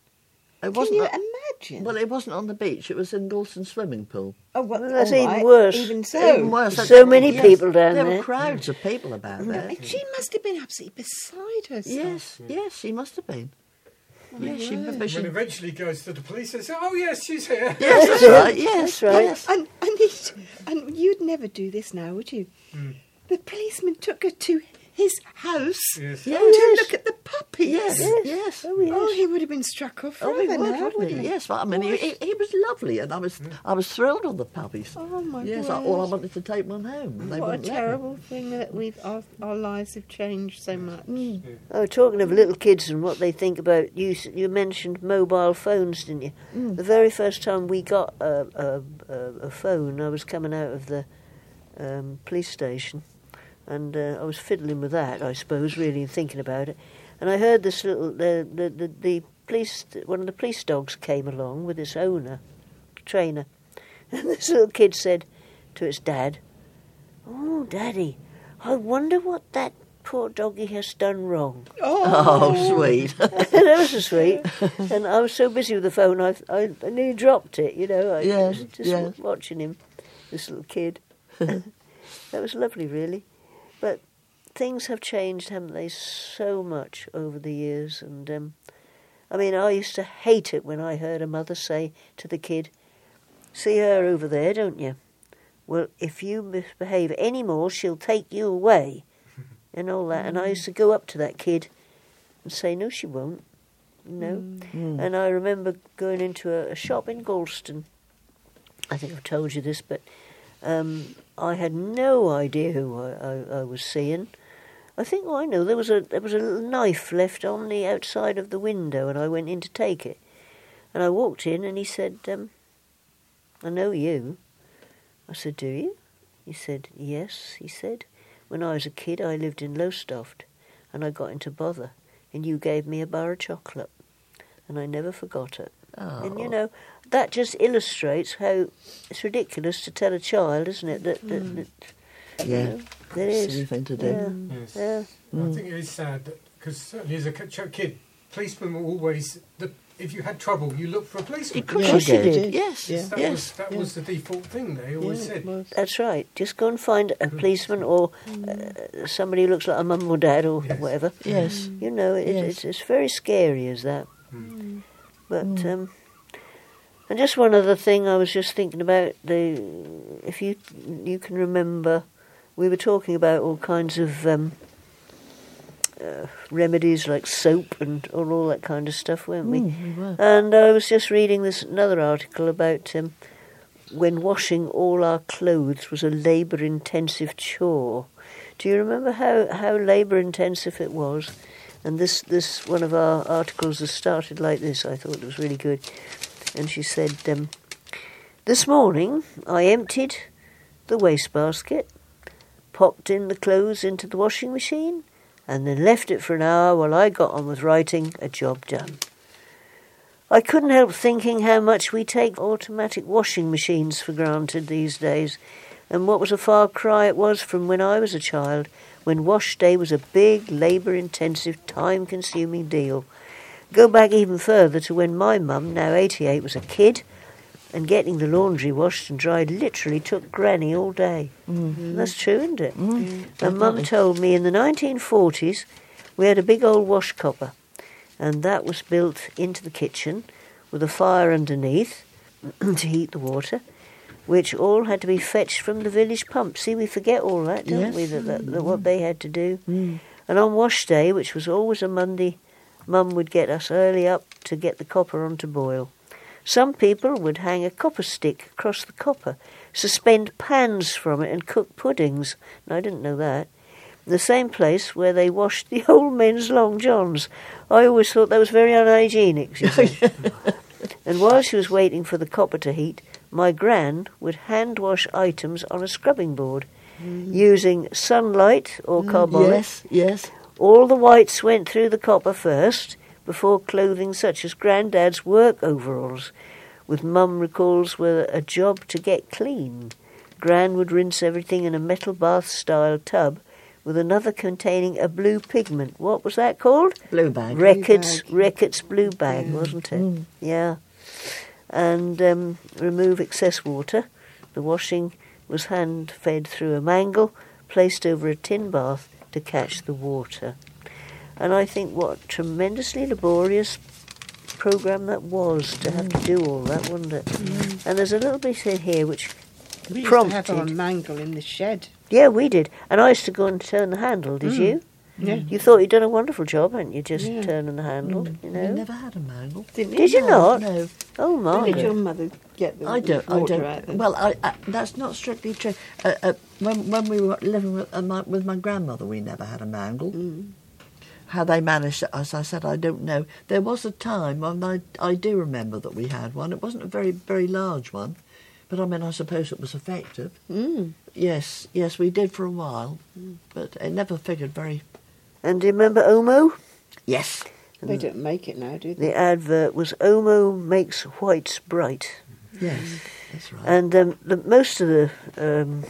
It Can wasn't you a- imagine? Well, it wasn't on the beach. It was in Gorleston swimming pool. oh, well, Well, that's all even right, worse. Even so. Even worse. So many people down there. there. were crowds of people about there. She must have been absolutely beside herself. Yes, yes, she must have been. Yes, she, but When she, eventually goes to the police and says, "Oh yes, she's here." yes, that's right. Yes, That's right. yes. And and, it, and you'd never do this now, would you? The policeman took her to his house Yes. to Yes. look at the puppies. Yes, Yes. yes. Oh, yes. Oh, he would have been struck off Oh, forever he would, now, wouldn't wouldn't he? he? Yes, well, I mean, he, he, he was lovely, and I was, I was thrilled with the puppies. Oh, my Yes, I, word. all I wanted to take one home. And they What a wouldn't let me. terrible thing that we've our, our lives have changed so much. Oh, talking of little kids and what they think about you, s- you mentioned mobile phones, didn't you? The very first time we got a, a, a, a phone, I was coming out of the um, police station, and uh, I was fiddling with that, I suppose, really, and thinking about it. And I heard this little, the the, the, the police, one of the police dogs came along with its owner, trainer, and this little kid said to its dad, "Oh, Daddy, I wonder what that poor doggy has done wrong." Oh, sweet. That was so sweet. And I was so busy with the phone, I, I, I nearly dropped it, you know. I Yes, was just yes. watching him, this little kid. That was lovely, really. But things have changed, haven't they, so much over the years. And, um, I mean, I used to hate it when I heard a mother say to the kid, "See her over there, don't you? Well, if you misbehave any more, she'll take you away." And all that. And I used to go up to that kid and say, "No, she won't. No." Mm. And I remember going into a, a shop in Gorleston. I think I've told you this, but um, I had no idea who I, I, I was seeing. I think, oh, I know, there was a there was a little knife left on the outside of the window, and I went in to take it. And I walked in, and he said, um, "I know you." I said, "Do you?" He said, "Yes," he said. "When I was a kid, I lived in Lowestoft, and I got into bother, and you gave me a bar of chocolate, and I never forgot it." Oh. And, you know, that just illustrates how it's ridiculous to tell a child, isn't it, that, that, that Yeah, know, there is. silly thing to do. Yeah, Yes. yeah. I think it is sad because certainly as a k- kid, policemen were always the. If you had trouble, you looked for a policeman. Of course Of course you you did. did. Yes, Yeah. That yes. was that was the default thing they always said. That's right. Just go and find a policeman or uh, somebody who looks like a mum or dad or Yes. whatever. Yes. You know, it, Yes. it's, it's very scary as that. Mm. But um, and just one other thing, I was just thinking about the. If you you can remember, we were talking about all kinds of um, uh, remedies like soap and all, all that kind of stuff, weren't we? Mm, we were. And I was just reading this another article about um, when washing all our clothes was a labour-intensive chore. Do you remember how, how labour-intensive it was? And this, this one of our articles has started like this. I thought it was really good. And she said, um, this morning I emptied the wastebasket, popped in the clothes into the washing machine, and then left it for an hour while I got on with writing a job done. I couldn't help thinking how much we take automatic washing machines for granted these days, and what was a far cry it was from when I was a child, when wash day was a big, labour-intensive, time-consuming deal. Go back even further to when my mum, now eighty-eight, was a kid, and getting the laundry washed and dried literally took Granny all day. Mm-hmm. That's true, isn't it? Mm, and Mum told me in the nineteen forties we had a big old wash copper, and that was built into the kitchen with a fire underneath to heat the water, which all had to be fetched from the village pump. See, we forget all that, don't yes. we, that, that, that what they had to do. Mm. And on wash day, which was always a Monday, Mum would get us early up to get the copper on to boil. Some people would hang a copper stick across the copper, suspend pans from it and cook puddings. And I didn't know that. The same place where they washed the old men's long johns. I always thought that was very unhygienic, she said. And while she was waiting for the copper to heat, my gran would hand wash items on a scrubbing board, mm. using sunlight or Mm, carbolic. yes, yes. All the whites went through the copper first, before clothing such as Grandad's work overalls, with Mum recalls were a job to get clean. Gran would rinse everything in a metal bath-style tub with another containing a blue pigment. What was that called? Blue bag. Reckitt's, Blue bag. Reckitt's blue bag, Yeah. wasn't it? Mm. Yeah. And um, remove excess water. The washing was hand-fed through a mangle, placed over a tin bath to catch the water. And I think what tremendously laborious programme that was to have to do all that, wasn't it? Mm. And there's a little bit in here which We used prompted. to have our mangle in the shed. Yeah, we did. And I used to go and turn the handle, did Mm. you? Yeah. You thought you'd done a wonderful job, hadn't you, just Yeah. turning the handle, Mm. you We know? never had a mangle. Didn't Did you not? No. Oh, How my. did your mother get the I don't. I water don't. out? Then? Well, I, I, that's not strictly true. Uh, uh, when when we were living with, uh, my, with my grandmother, we never had a mangle. Mm. How they managed it, as I said, I don't know. There was a time when I I do remember that we had one. It wasn't a very very large one, but I mean I suppose it was effective. Mm. Yes, yes, we did for a while, mm. but it never figured very. And do you remember Omo? Yes. They don't make it now, do they? The advert was Omo makes whites bright. Yes, that's right. And um, the, most of the um,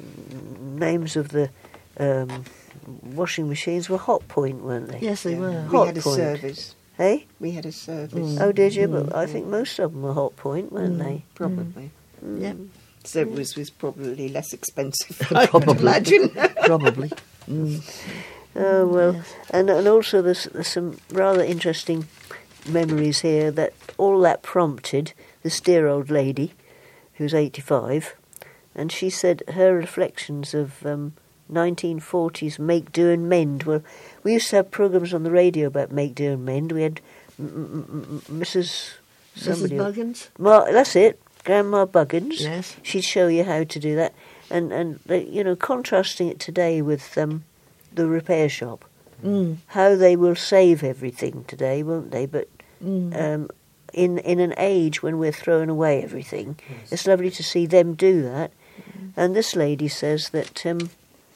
names of the um, washing machines were Hot Point, weren't they? Yes, they Yeah. were. We Hot had a Point. service. Hey? We had a service. Mm. Oh, did you? But I think most of them were Hot Point, weren't Mm. they? Probably. Yeah, Service was probably less expensive, I would Probably. imagine. probably. Mm. Oh, well. Yes. And, and also there's, there's some rather interesting memories here that all that prompted this dear old lady who's eighty-five, and she said her reflections of um, nineteen forties make, do and mend. Well, we used to have programmes on the radio about make, do and mend. We had m- m- m- Missus Missus somebody. Buggins? Ma, that's it, Grandma Buggins. Yes. She'd show you how to do that. And, and they, you know, contrasting it today with um, the repair shop. Mm. How they will save everything today, won't they? But Mm. um, in in an age when we're throwing away everything, yes. It's lovely to see them do that. Mm. And this lady says that um,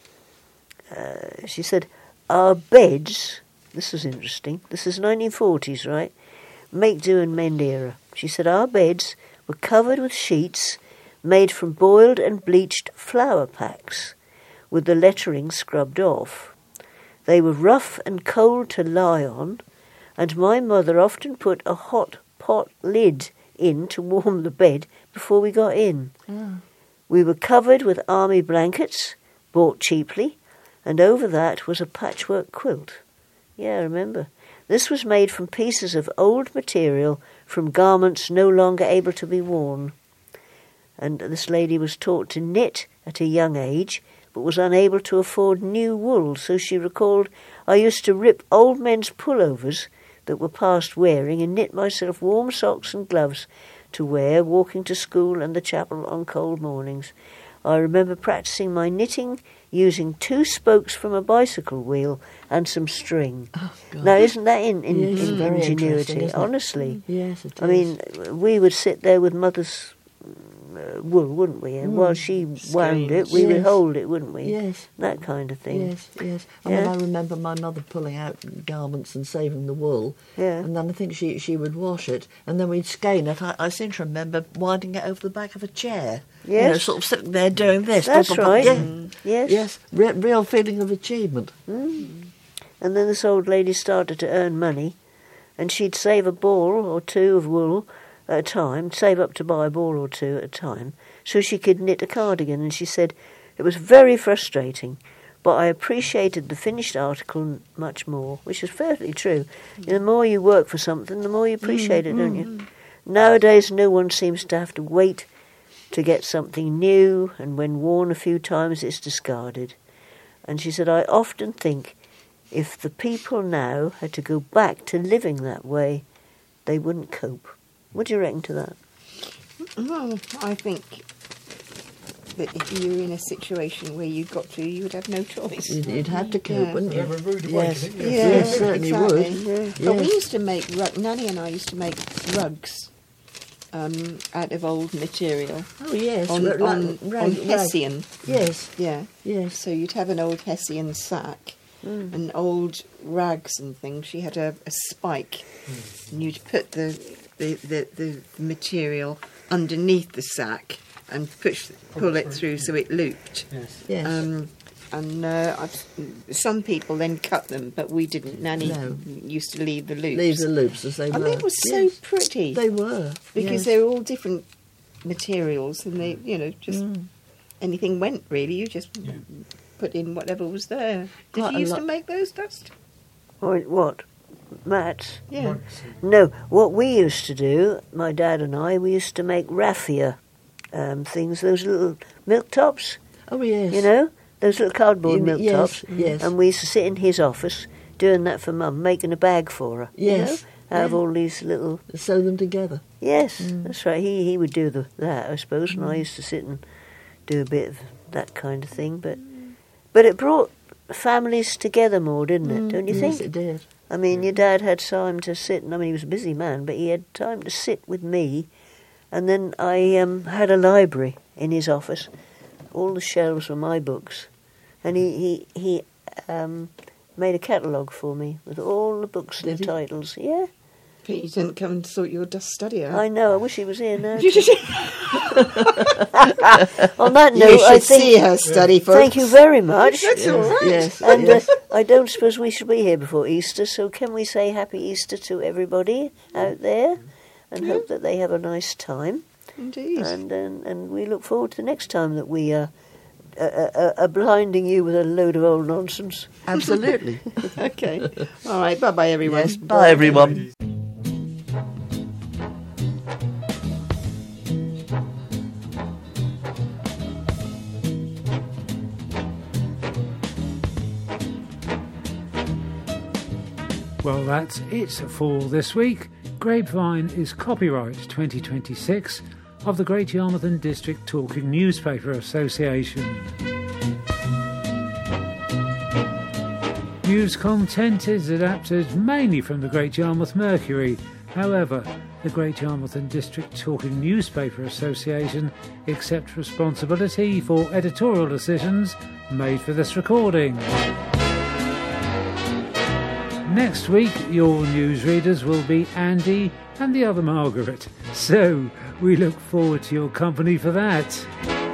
uh, she said our beds. This is interesting. This is nineteen forties, right? Make do and mend era. She said our beds were covered with sheets made from boiled and bleached flour packs, with the lettering scrubbed off. They were rough and cold to lie on, and my mother often put a hot pot lid in to warm the bed before we got in. Oh. We were covered with army blankets, bought cheaply, and over that was a patchwork quilt. Yeah, I remember. This was made from pieces of old material from garments no longer able to be worn. And this lady was taught to knit at a young age, but was unable to afford new wool, so she recalled, I used to rip old men's pullovers that were past wearing and knit myself warm socks and gloves to wear, walking to school and the chapel on cold mornings. I remember practising my knitting using two spokes from a bicycle wheel and some string. Oh, God. Now, isn't that in, in, Yes, in very interesting, ingenuity? isn't it? Honestly. Yes, it is. I mean, we would sit there with Mother's uh, wool, wouldn't we? And Mm. while she wound it, we would Yes. hold it, wouldn't we? Yes. That kind of thing. Yes, yes. I Yeah. mean, I remember my mother pulling out garments and saving the wool, Yeah. and then I think she she would wash it, and then we'd skein it. I, I seem to remember winding it over the back of a chair. You know, Yes. sort of sitting there doing this. That's Blah, blah, blah. right. Yeah. Mm. Yes. Yes. Re- real feeling of achievement. Mm. And then this old lady started to earn money, and she'd save a ball or two of wool at a time, save up to buy a ball or two at a time, so she could knit a cardigan. And she said it was very frustrating, but I appreciated the finished article much more, which is fairly true. Mm. The more you work for something, the more you appreciate mm, it, don't mm, you? Mm. Nowadays, no one seems to have to wait to get something new, and when worn a few times, it's discarded. And she said, I often think if the people now had to go back to living that way, they wouldn't cope. What do you reckon to that? Well, I think that if you were in a situation where you got to, you would have no choice. You'd, you'd have to cope, Yeah. wouldn't you? Have a rude Yes. awakening, Yeah, Yes, certainly exactly. would. Yeah. But we Yes. used to make, rug- Nanny and I used to make rugs um, out of old material. Oh, yes. On, ra- ra- on, ra- on ra- Hessian. Yes, Yeah. yes. So you'd have an old Hessian sack Mm. and old rags and things. She had a, a spike, and you'd put the the, the the material underneath the sack and push pull it through so it looped. Yes. Yes. Um, and uh, I've, some people then cut them, but we didn't. Nanny No. used to leave the loops. Leave the loops as they and were. they were so Yes. pretty They were. because yes. they were all different materials, and they, you know, just Mm. anything went really. You just Yeah. put in whatever was there. Did Quite you a used lot. to make those, Dust? Or what? Mats? Yeah. No, what we used to do, my dad and I, we used to make raffia um, things, those little milk tops, Oh, yes. you know, those little cardboard You- milk yes, tops. yes. And we used to sit in his office doing that for Mum, making a bag for her. Yes. You know, out of Yeah. all these little... Sew them together. Yes, Mm. that's right. He he would do the, that, I suppose, and I used to sit and do a bit of that kind of thing. But but it brought families together more, didn't it? Don't you Yes, think? it did. I mean, your dad had time to sit, and I mean, he was a busy man, but he had time to sit with me. And then I um, had a library in his office. All the shelves were my books. And he, he, he um, made a catalogue for me with all the books and Did the he? titles. Yeah, But you didn't come and sort your dust study out. I know. I wish he was here now. You should On that note, you I should think... see her study, folks. Thank you very much. That's all right. Yes. And yes. uh, I don't suppose we should be here before Easter, so can we say Happy Easter to everybody out there and hope that they have a nice time. Indeed. And, and and we look forward to the next time that we uh, uh, uh, are blinding you with a load of old nonsense. Absolutely. Okay. All right. Bye-bye, everyone. Yes. Bye, everyone. Well, that's it for this week. Grapevine is copyright twenty twenty-six of the Great Yarmouth and District Talking Newspaper Association. News content is adapted mainly from the Great Yarmouth Mercury. However, the Great Yarmouth and District Talking Newspaper Association accepts responsibility for editorial decisions made for this recording. Next week, your newsreaders will be Andy and the other Margaret, so we look forward to your company for that.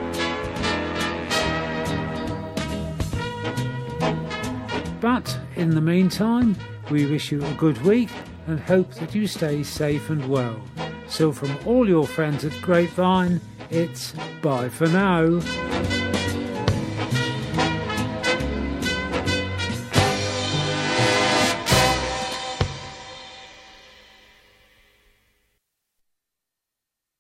But in the meantime, we wish you a good week and hope that you stay safe and well. So from all your friends at Grapevine, it's bye for now.